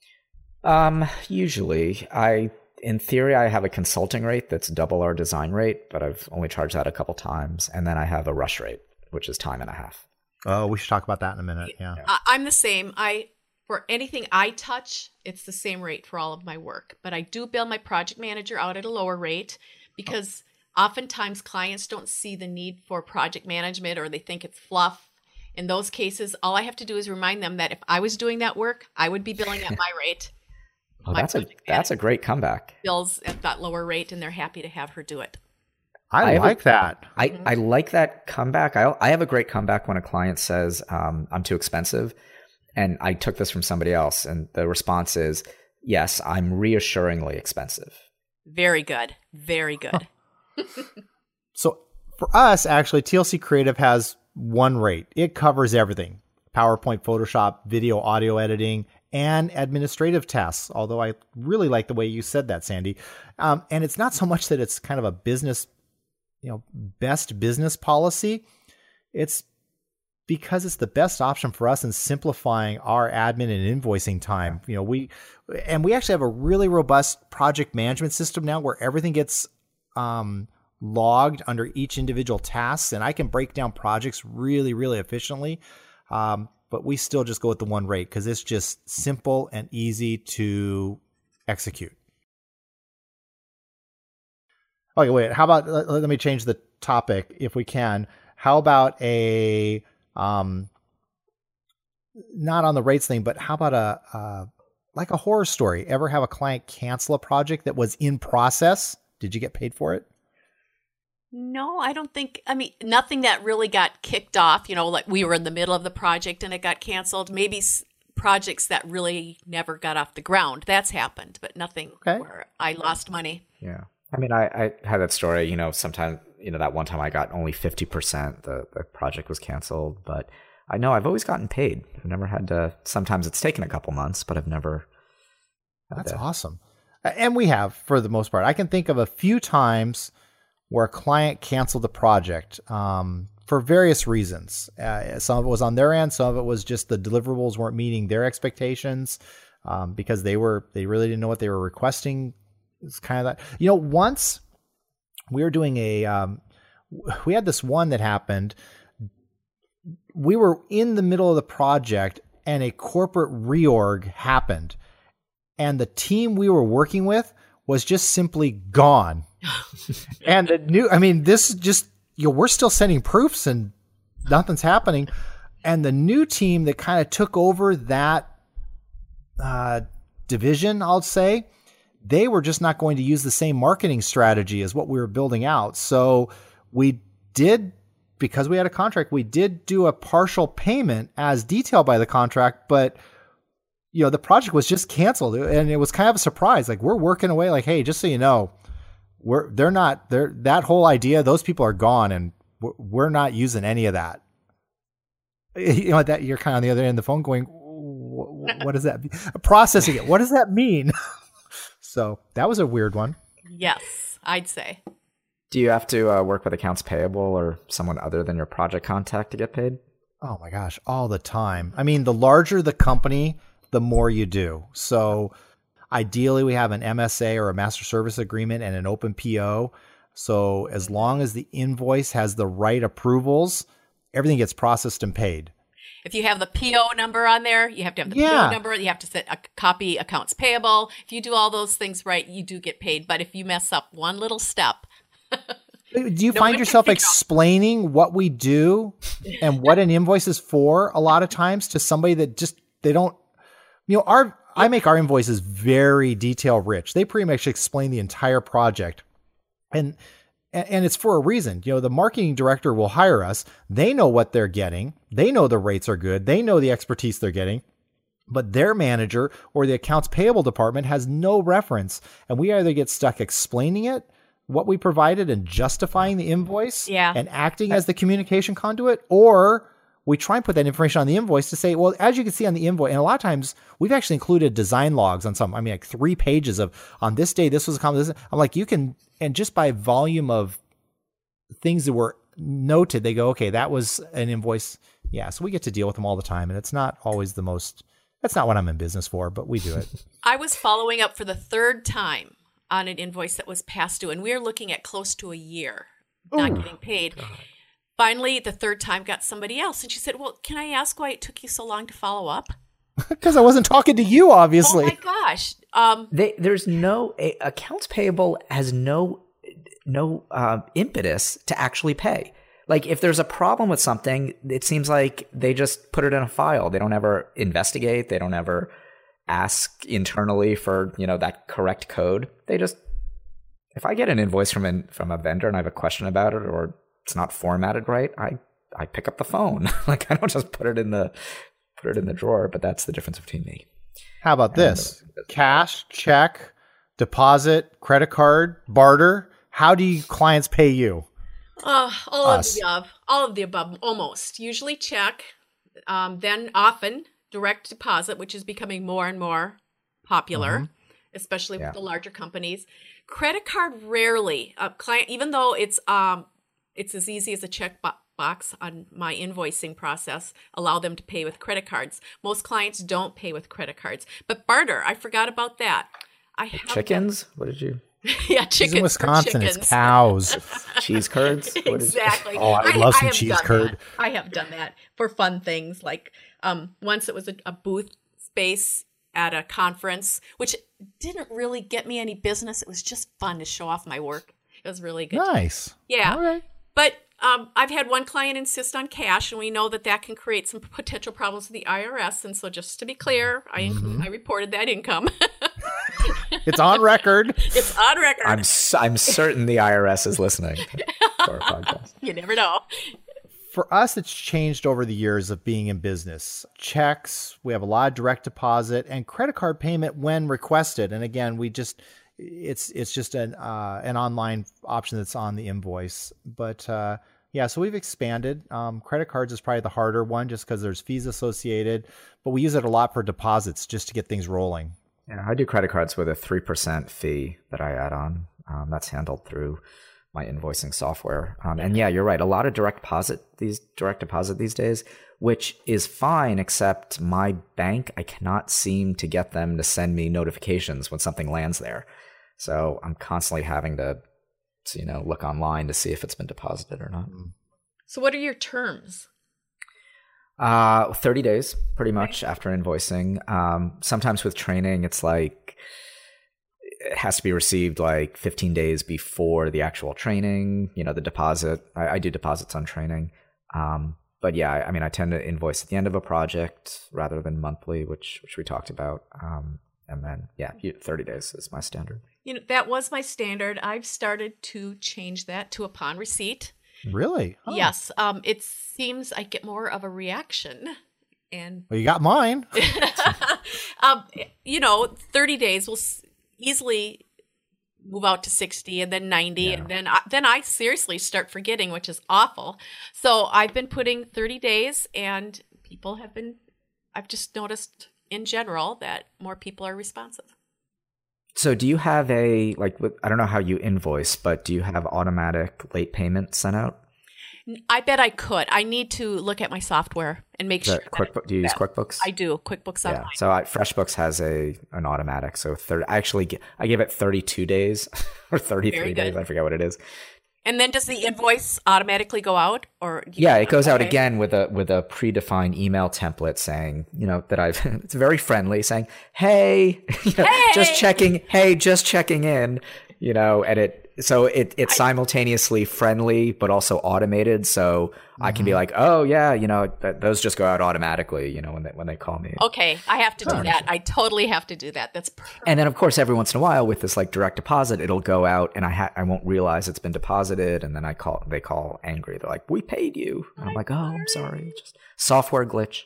Um, usually I, in theory, I have a consulting rate that's double our design rate, but I've only charged that a couple times. And then I have a rush rate, which is time and a half. Oh, we should talk about that in a minute. Yeah. I, I'm the same. I, for anything I touch, it's the same rate for all of my work, but I do bill my project manager out at a lower rate because oh. oftentimes clients don't see the need for project management or they think it's fluff. In those cases, all I have to do is remind them that if I was doing that work, I would be billing at my rate. Oh, that's a that's a great comeback. Bills at that lower rate, and they're happy to have her do it. I, I like a, that. I, mm-hmm. I like that comeback. I I have a great comeback when a client says um, I'm too expensive, and I took this from somebody else, and the response is, yes, I'm reassuringly expensive. Very good. Very good. Huh. So for us, actually, T L C Creative has one rate. It covers everything: PowerPoint, Photoshop, video, audio editing, and administrative tasks. Although I really like the way you said that, Sandy. Um, and it's not so much that it's kind of a business, you know, best business policy. It's because it's the best option for us in simplifying our admin and invoicing time. You know, we, and we actually have a really robust project management system now where everything gets um, logged under each individual task, and I can break down projects really, really efficiently. Um, but we still just go with the one rate because it's just simple and easy to execute. Okay, wait, how about, let, let me change the topic if we can. How about a, um, not on the rates thing, but how about a, uh, like a horror story? Ever have a client cancel a project that was in process? Did you get paid for it? No, I don't think, I mean, nothing that really got kicked off, you know, like we were in the middle of the project and it got canceled. Maybe s- projects that really never got off the ground. That's happened, but nothing Okay. where I lost money. Yeah. I mean, I, I had that story, you know, sometime, you know, that one time I got only fifty percent, the, the project was canceled, but I know I've always gotten paid. I've never had to, sometimes it's taken a couple months, but I've never. had That's to- awesome. And we have, for the most part. I can think of a few times where a client canceled the project um, for various reasons. Uh, some of it was on their end. Some of it was just the deliverables weren't meeting their expectations um, because they were they really didn't know what they were requesting. It's kind of that. You know, once we were doing a, um, we had this one that happened. We were in the middle of the project and a corporate reorg happened. And the team we were working with was just simply gone. And the new, I mean, this just, you know, we're still sending proofs and nothing's happening. And the new team that kind of took over that uh, division, I'll say, they were just not going to use the same marketing strategy as what we were building out. So we did, because we had a contract, we did do a partial payment as detailed by the contract, but you know, the project was just canceled and it was kind of a surprise. Like we're working away like, hey, just so you know, we're, they're not, they're that whole idea, those people are gone and we're, we're not using any of that. You know, that you're kind of on the other end of the phone going, what, what does that mean? Processing it. What does that mean? So that was a weird one. Yes, I'd say. Do you have to uh, work with accounts payable or someone other than your project contact to get paid? Oh my gosh, all the time. I mean, the larger the company, the more you do. So ideally we have an M S A or a master service agreement and an open P O. So as long as the invoice has the right approvals, everything gets processed and paid. If you have the P O number on there, you have to have the Yeah. P O number. You have to set a copy accounts payable. If you do all those things right, you do get paid. But if you mess up one little step, Do you No find one yourself can figure out- explaining what we do and what an invoice is for a lot of times to somebody that just, they don't, you know, our, I make our invoices very detail rich. They pretty much explain the entire project and, and it's for a reason. You know, the marketing director will hire us. They know what they're getting. They know the rates are good. They know the expertise they're getting, but their manager or the accounts payable department has no reference. And we either get stuck explaining it, what we provided and justifying the invoice Yeah. and acting as the communication conduit, or we try and put that information on the invoice to say, well, as you can see on the invoice, and a lot of times we've actually included design logs on some, I mean, like three pages of on this day, this was a comment. I'm like, you can, and just by volume of things that were noted, they go, okay, that was an invoice. Yeah. So we get to deal with them all the time. And it's not always the most, that's not what I'm in business for, but we do it. I was following up for the third time on an invoice that was past due, and we are looking at close to a year not getting paid. Finally, the third time got somebody else, and she said, well, can I ask why it took you so long to follow up? Because I wasn't talking to you, obviously. Oh my gosh. Um, They, there's no a, accounts payable has no no uh, impetus to actually pay. Like if there's a problem with something, it seems like they just put it in a file. They don't ever investigate. They don't ever ask internally for, you know, that correct code. They just, if I get an invoice from an, from a vendor and I have a question about it or it's not formatted right, I I pick up the phone. Like I don't just put it in the put it in the drawer. But that's the difference between me. How about this? Cash, check, deposit, credit card, barter. How do you clients pay you? Uh, all Us. of the above. All of the above, almost. Usually check, um, then often direct deposit, which is becoming more and more popular, especially Yeah. with the larger companies. Credit card rarely. A client, even though it's um, it's as easy as a check bo- box on my invoicing process, allow them to pay with credit cards. Most clients don't pay with credit cards. But barter, I forgot about that. I have Chickens? What did you? yeah, She's chickens. in for Wisconsin. chickens. It's cows. Cheese curds? What is- Exactly. Oh, I love some have cheese done curd. that. I have done that for fun things. Like um, once it was a, a booth space at a conference, which didn't really get me any business. It was just fun to show off my work. It was really good. Nice. Yeah. All right. But um, I've had one client insist on cash, and we know that that can create some potential problems with the I R S. And so, just to be clear, I Mm-hmm. I reported that income. It's on record. It's on record. I'm s- I'm certain the I R S is listening. for our podcast. You never know. For us, it's changed over the years of being in business. Checks, we have a lot of direct deposit and credit card payment when requested. And again, we just, it's it's just an uh, an online option that's on the invoice. But uh, yeah, so we've expanded. Um, credit cards is probably the harder one just because there's fees associated. But we use it a lot for deposits just to get things rolling. Yeah, I do credit cards with a three percent fee that I add on. Um, that's handled through my invoicing software. Um, and yeah, you're right. A lot of direct deposit these direct deposit these days, which is fine, except my bank, I cannot seem to get them to send me notifications when something lands there. So I'm constantly having to, to you know, look online to see if it's been deposited or not. So what are your terms? Uh, thirty days, pretty much, after invoicing. Um, sometimes with training, it's like, it has to be received like fifteen days before the actual training, you know, the deposit. I, I do deposits on training. Um, but yeah, I, I mean, I tend to invoice at the end of a project rather than monthly, which, which we talked about. Um, and then, yeah, thirty days is my standard. You know, that was my standard. I've started to change that to upon receipt. Really? Oh. Yes. Um, it seems I get more of a reaction. And Well, you got mine. um, you know, thirty days will s- easily move out to sixty and then ninety. Yeah. And then I, then I seriously start forgetting, which is awful. So I've been putting thirty days, and people have been, I've just noticed in general that more people are responsive. So do you have a, like, I don't know how you invoice, but do you have automatic late payment sent out? I bet I could. I need to look at my software and make Is sure. that QuickBooks? Do you use QuickBooks? I do. QuickBooks Online. Yeah. So I, FreshBooks has a an automatic. So thirty, I actually gi- I give it thirty-two days or thirty-three Very good. days. I forget what it is. And then does the invoice automatically go out, or do you- Yeah, it goes out Okay. again with a with a predefined email template saying, you know, that I've it's very friendly, saying, "Hey, you know, Hey! just checking. Hey, just checking in." You know, and it so it it's simultaneously friendly but also automated. So mm-hmm. I can be like, "Oh yeah, you know, th- those just go out automatically." You know, when they when they call me. Okay, I have to do that. I totally have to do that. That's perfect. And then, of course, every once in a while, with this like direct deposit, it'll go out, and I ha- I won't realize it's been deposited, and then I call they call angry. They're like, "We paid you," and I'm like, "Oh, I'm sorry, just software glitch."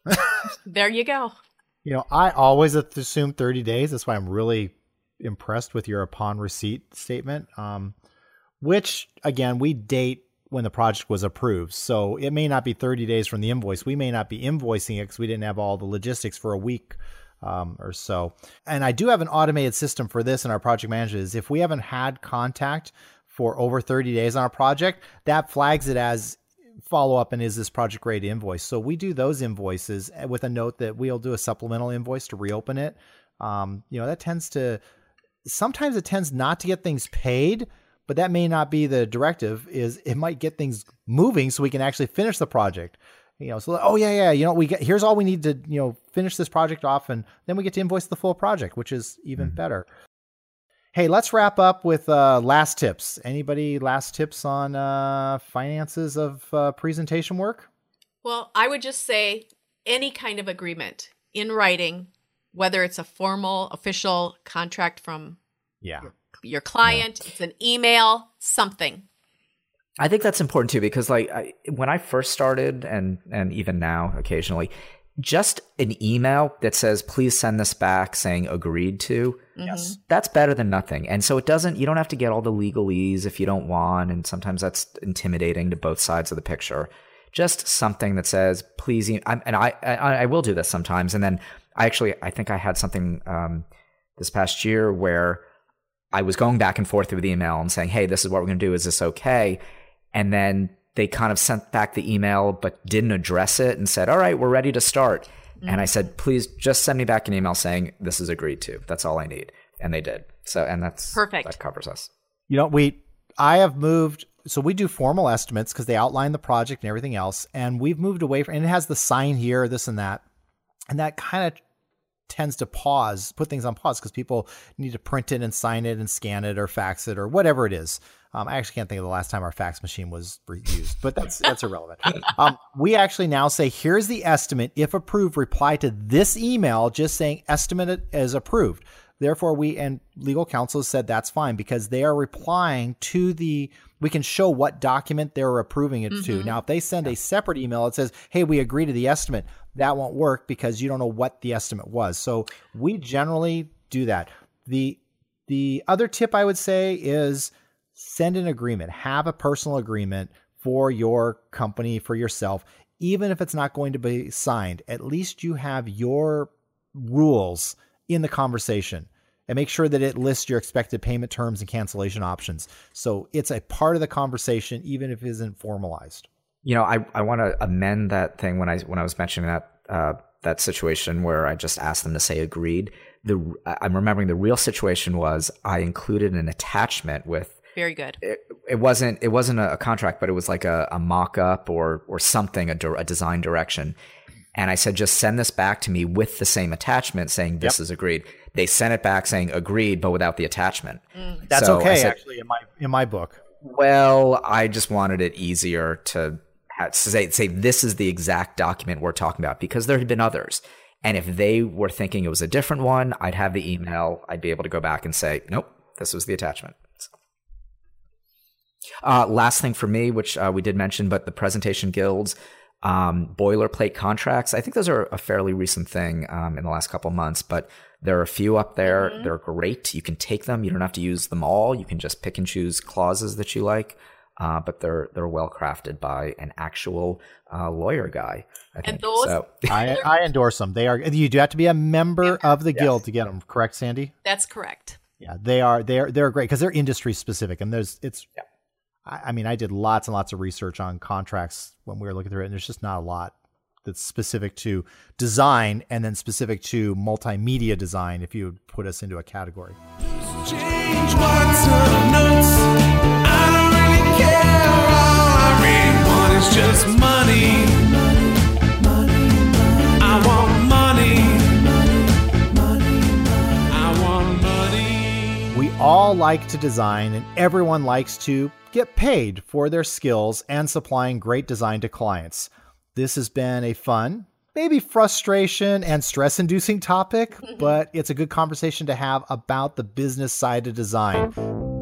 There you go. You know, I always assume thirty days. That's why I'm really impressed with your upon receipt statement, um, which, again, we date when the project was approved. So it may not be thirty days from the invoice. We may not be invoicing it because we didn't have all the logistics for a week um, or so. And I do have an automated system for this in our project management. Is if we haven't had contact for over thirty days on a project, that flags it as follow up and is this project ready to invoice. So we do those invoices with a note that we'll do a supplemental invoice to reopen it. Um, you know, that tends to, sometimes it tends not to get things paid, but that may not be the directive. Is it might get things moving so we can actually finish the project. You know, so, oh yeah, yeah, you know, we get, here's all we need to, you know, finish this project off, and then we get to invoice the full project, which is even mm-hmm. better. Hey, let's wrap up with uh, last tips. Anybody last tips on uh, finances of uh, presentation work? Well, I would just say any kind of agreement in writing, whether it's a formal, official contract from yeah. your, your client, yeah. it's an email, something. I think that's important too, because like I, when I first started, and and even now occasionally, just an email that says, please send this back saying agreed to. Yes. That's better than nothing. And so it doesn't, you don't have to get all the legalese if you don't want. And sometimes that's intimidating to both sides of the picture. Just something that says, please, e-, I'm, and I, I, I will do this sometimes. And then I actually, I think I had something um, this past year where I was going back and forth with the email and saying, hey, this is what we're going to do. Is this okay? And then they kind of sent back the email, but didn't address it and said, all right, we're ready to start. Mm-hmm. And I said, please just send me back an email saying this is agreed to. That's all I need. And they did. So, and that's perfect. That covers us. You know, we, I have moved. So we do formal estimates because they outline the project and everything else. And we've moved away from, and it has the sign here, this and that. And that kind of tends to pause, put things on pause because people need to print it and sign it and scan it or fax it or whatever it is. Um, I actually can't think of the last time our fax machine was used, but that's that's irrelevant. Um, we actually now say, here's the estimate. If approved, reply to this email just saying estimate is approved. Therefore, we and legal counsel said that's fine because they are replying to the, we can show what document they're approving it mm-hmm. to. Now, if they send a separate email that says, hey, we agree to the estimate, that won't work because you don't know what the estimate was. So we generally do that. The The other tip I would say is send an agreement, have a personal agreement for your company, for yourself, even if it's not going to be signed. At least you have your rules in the conversation and make sure that it lists your expected payment terms and cancellation options. So it's a part of the conversation, even if it isn't formalized. You know, I, I want to amend that thing when I when I was mentioning that uh, that situation where I just asked them to say agreed. The I'm remembering the real situation was I included an attachment with. Very good. It, it wasn't it wasn't a contract, but it was like a, a mock-up or or something, a, a design direction. And I said, just send this back to me with the same attachment saying this yep. is agreed. They sent it back saying agreed, but without the attachment. Mm. That's so okay, said, actually, in my in my book. Well, I just wanted it easier to, have, to say, say this is the exact document we're talking about because there had been others. And if they were thinking it was a different one, I'd have the email. I'd be able to go back and say, nope, this was the attachment. So. Uh, last thing for me, which uh, we did mention, but the presentation guilds, um, boilerplate contracts. I think those are a fairly recent thing um, in the last couple of months, but there are a few up there. Mm-hmm. They're great. You can take them. You don't have to use them all. You can just pick and choose clauses that you like. Uh, but they're they're well crafted by an actual uh, lawyer guy. I think. And those, so. I, I endorse them. They are. You do have to be a member of the yes. guild to get them. Correct, Sandy? That's correct. Yeah, they are. They are. They're great because they're industry specific, and there's. It's. Yeah. I, I mean, I did lots and lots of research on contracts when we were looking through it, and there's just not a lot that's specific to design, and then specific to multimedia design. If you would put us into a category. Change what's on notes. I don't really care. All I really want is just money. I want money. I want money. We all like to design, and everyone likes to get paid for their skills and supplying great design to clients. This has been a fun, maybe frustration and stress-inducing topic, but it's a good conversation to have about the business side of design.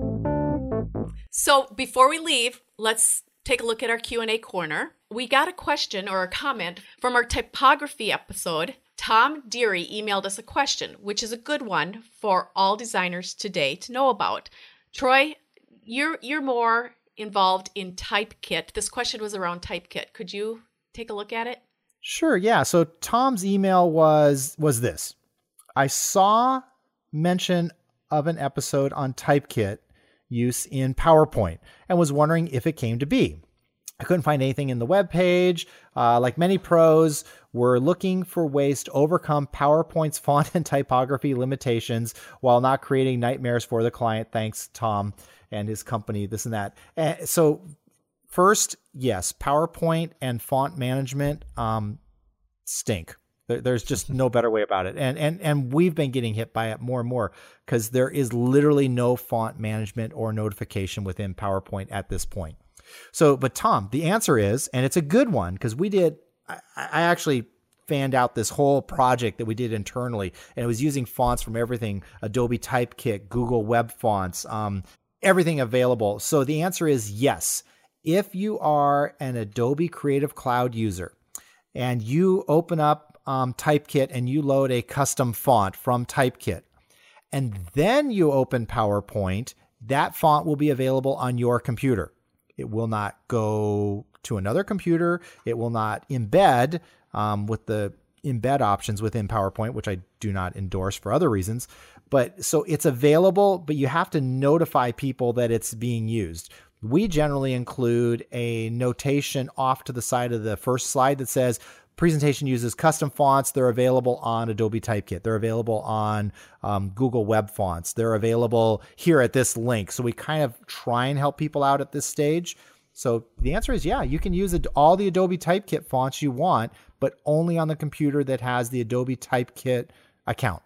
So before we leave, let's take a look at our Q and A corner. We got a question or a comment from our typography episode. Tom Deary emailed us a question, which is a good one for all designers today to know about. Troy, you're you're more involved in Typekit. This question was around Typekit. Could you take a look at it? Sure, yeah. So Tom's email was was this. I saw mention of an episode on Typekit use in PowerPoint and was wondering if it came to be. I couldn't find anything in the web page. Uh, like many pros, we're looking for ways to overcome PowerPoint's font and typography limitations while not creating nightmares for the client. Thanks, Tom and his company, this and that. And so first, yes, PowerPoint and font management um, stink. There, there's just no better way about it. And and and we've been getting hit by it more and more because there is literally no font management or notification within PowerPoint at this point. So, but Tom, the answer is, and it's a good one because we did, I, I actually fanned out this whole project that we did internally, and it was using fonts from everything, Adobe Typekit, Google Web Fonts, um, everything available. So the answer is yes. If you are an Adobe Creative Cloud user and you open up um, Typekit and you load a custom font from Typekit, and then you open PowerPoint, that font will be available on your computer. It will not go to another computer. It will not embed um, with the embed options within PowerPoint, which I do not endorse for other reasons. But so it's available, but you have to notify people that it's being used. We generally include a notation off to the side of the first slide that says, presentation uses custom fonts. They're available on Adobe Typekit. They're available on um, Google Web Fonts. They're available here at this link. So we kind of try and help people out at this stage. So the answer is, yeah, you can use all the Adobe Typekit fonts you want, but only on the computer that has the Adobe Typekit account.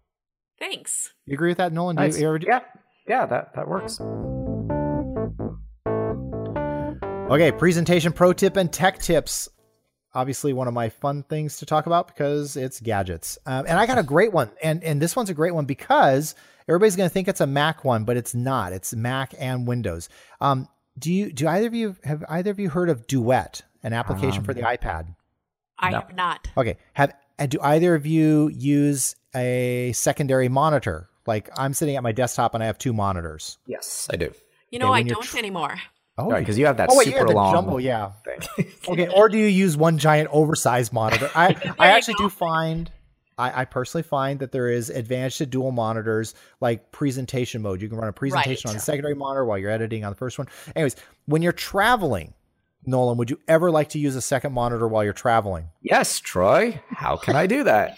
Thanks. You agree with that, Nolan? Nice. Do you ever do- yeah, yeah, that, that works. Okay, presentation pro tip and tech tips. obviously one of my fun things to talk about because it's gadgets. Um, and I got a great one. And, and this one's a great one because everybody's going to think it's a Mac one, but it's not. It's Mac and Windows. Um, do you, do either of you, have either of you heard of Duet, an application um, for the iPad? I No. have not. Okay. Have, and do either of you use a secondary monitor? Like I'm sitting at my desktop and I have two monitors. Yes, I do. You know, Okay, I when you're don't tr- anymore. Oh, Right, because you have that oh, wait, you super have the long jumbo, yeah. thing. Okay, or do you use one giant oversized monitor? I, I you actually go. do find, I, I personally find that there is advantage to dual monitors, like presentation mode. You can run a presentation Right. on the secondary monitor while you're editing on the first one. Anyways, when you're traveling, Nolan, would you ever like to use a second monitor while you're traveling? Yes, Troy. How can I do that?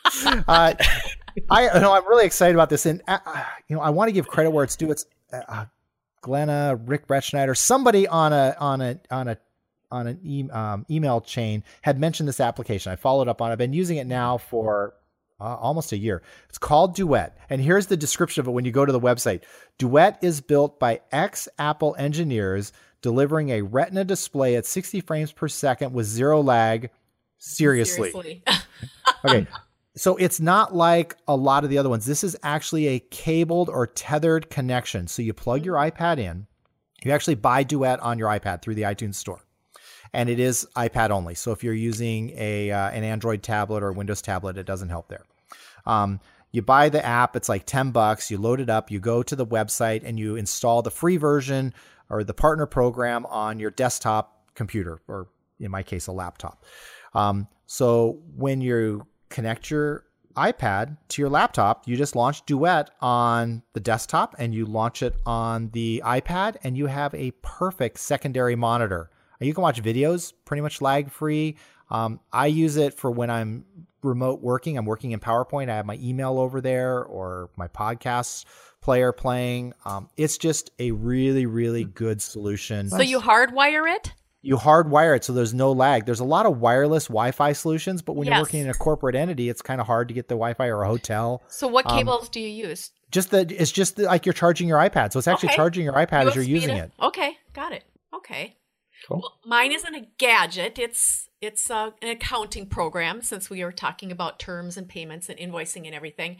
Uh, I you know I'm really excited about this, and uh, you know I want to give credit where it's due. It's uh, Glenna, Rick Bretschneider, somebody on a on a on a on an e- um, email chain had mentioned this application. I followed up on it. I've been using it now for uh, almost a year. It's called Duet, and here's the description of it when you go to the website. Duet is built by ex-Apple engineers, delivering a Retina display at sixty frames per second with zero lag. Seriously. Seriously. Okay. So it's not like a lot of the other ones. This is actually a cabled or tethered connection. So you plug your iPad in. You actually buy Duet on your iPad through the iTunes store. And it is iPad only. So if you're using a uh, an Android tablet or Windows tablet, it doesn't help there. Um, you buy the app. It's like ten bucks. You load it up. You go to the website and you install the free version or the partner program on your desktop computer, or in my case, a laptop. Um, so when you connect your iPad to your laptop, you just launch Duet on the desktop and you launch it on the iPad, and you have a perfect secondary monitor. You can watch videos pretty much lag free. Um, I use it for when I'm remote working. I'm working in PowerPoint. I have my email over there or my podcast player playing. Um, it's just a really, really good solution. So you hardwire it? You hardwire it so there's no lag. There's a lot of wireless Wi-Fi solutions, but when Yes. you're working in a corporate entity, it's kind of hard to get the Wi-Fi, or a hotel. So what Um, cables do you use? Just the it's just the, like you're charging your iPad. So it's actually Okay. charging your iPad as you're U S B using to- it. Okay, got it. Okay. Cool. Well, mine isn't a gadget. It's it's uh, an accounting program, since we were talking about terms and payments and invoicing and everything.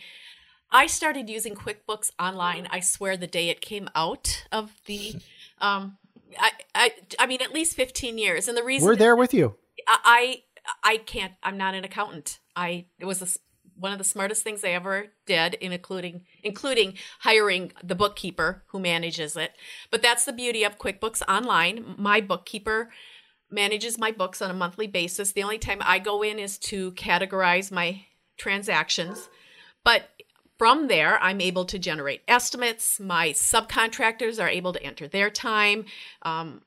I started using QuickBooks Online, I swear, the day it came out of the um I I I mean at least fifteen years. And the reason We're there with you. I I can't. I'm not an accountant. I it was a s one of the smartest things I ever did, in including including hiring the bookkeeper who manages it. But that's the beauty of QuickBooks Online. My bookkeeper manages my books on a monthly basis. The only time I go in is to categorize my transactions. But from there, I'm able to generate estimates. My subcontractors are able to enter their time. Um,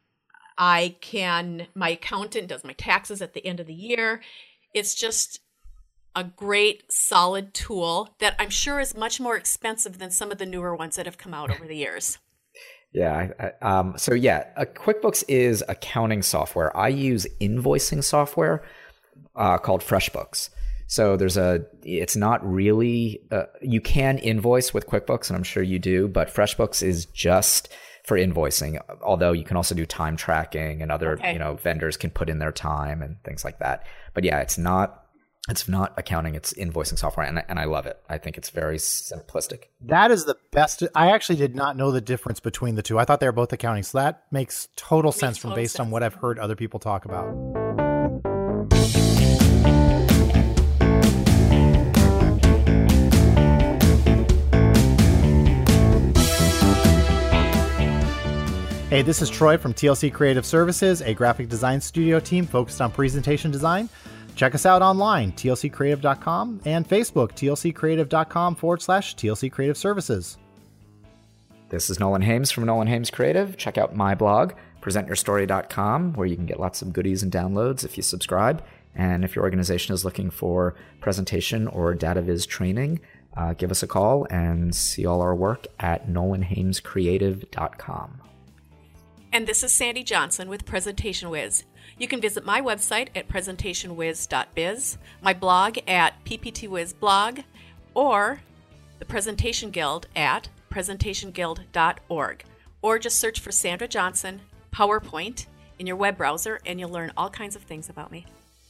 I can, my accountant does my taxes at the end of the year. It's just a great, solid tool that I'm sure is much more expensive than some of the newer ones that have come out over the years. Yeah. I, I, um, so yeah, uh, QuickBooks is accounting software. I use invoicing software uh, called FreshBooks. So there's a, it's not really, uh, you can invoice with QuickBooks, and I'm sure you do, but FreshBooks is just for invoicing, although you can also do time tracking, and other, Okay. you know, vendors can put in their time and things like that. But yeah, it's not, it's not accounting, it's invoicing software, and, and I love it. I think it's very simplistic. That is the best. I actually did not know the difference between the two. I thought they were both accounting. So that makes total sense from total based on sense. what I've heard other people talk about. Hey, this is Troy from T L C Creative Services, a graphic design studio team focused on presentation design. Check us out online, T L C creative dot com, and Facebook, tlccreative.com forward slash TLC Creative Services. This is Nolan Hames from Nolan Hames Creative. Check out my blog, present your story dot com, where you can get lots of goodies and downloads if you subscribe. And if your organization is looking for presentation or data viz training, uh, give us a call and see all our work at nolan hames creative dot com. And this is Sandy Johnson with Presentation Wiz. You can visit my website at presentation wiz dot biz, my blog at p p t wiz blog, or the Presentation Guild at presentation guild dot org. Or just search for Sandra Johnson PowerPoint in your web browser, and you'll learn all kinds of things about me.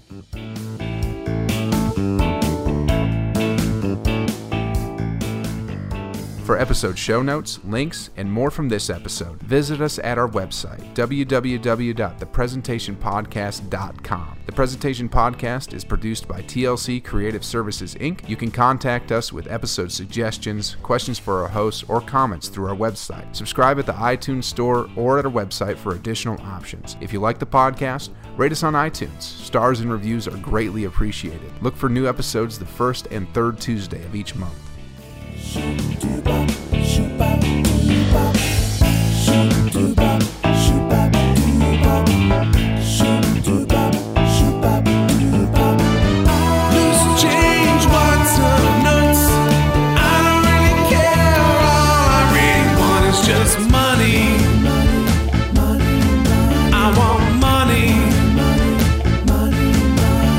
For episode show notes, links, and more from this episode, visit us at our website, w w w dot the presentation podcast dot com. The Presentation Podcast is produced by T L C Creative Services, Incorporated. You can contact us with episode suggestions, questions for our hosts, or comments through our website. Subscribe at the iTunes Store or at our website for additional options. If you like the podcast, rate us on iTunes. Stars and reviews are greatly appreciated. Look for new episodes the first and third Tuesday of each month.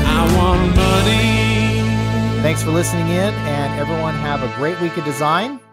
Thanks for listening in, and everyone have a great week of design.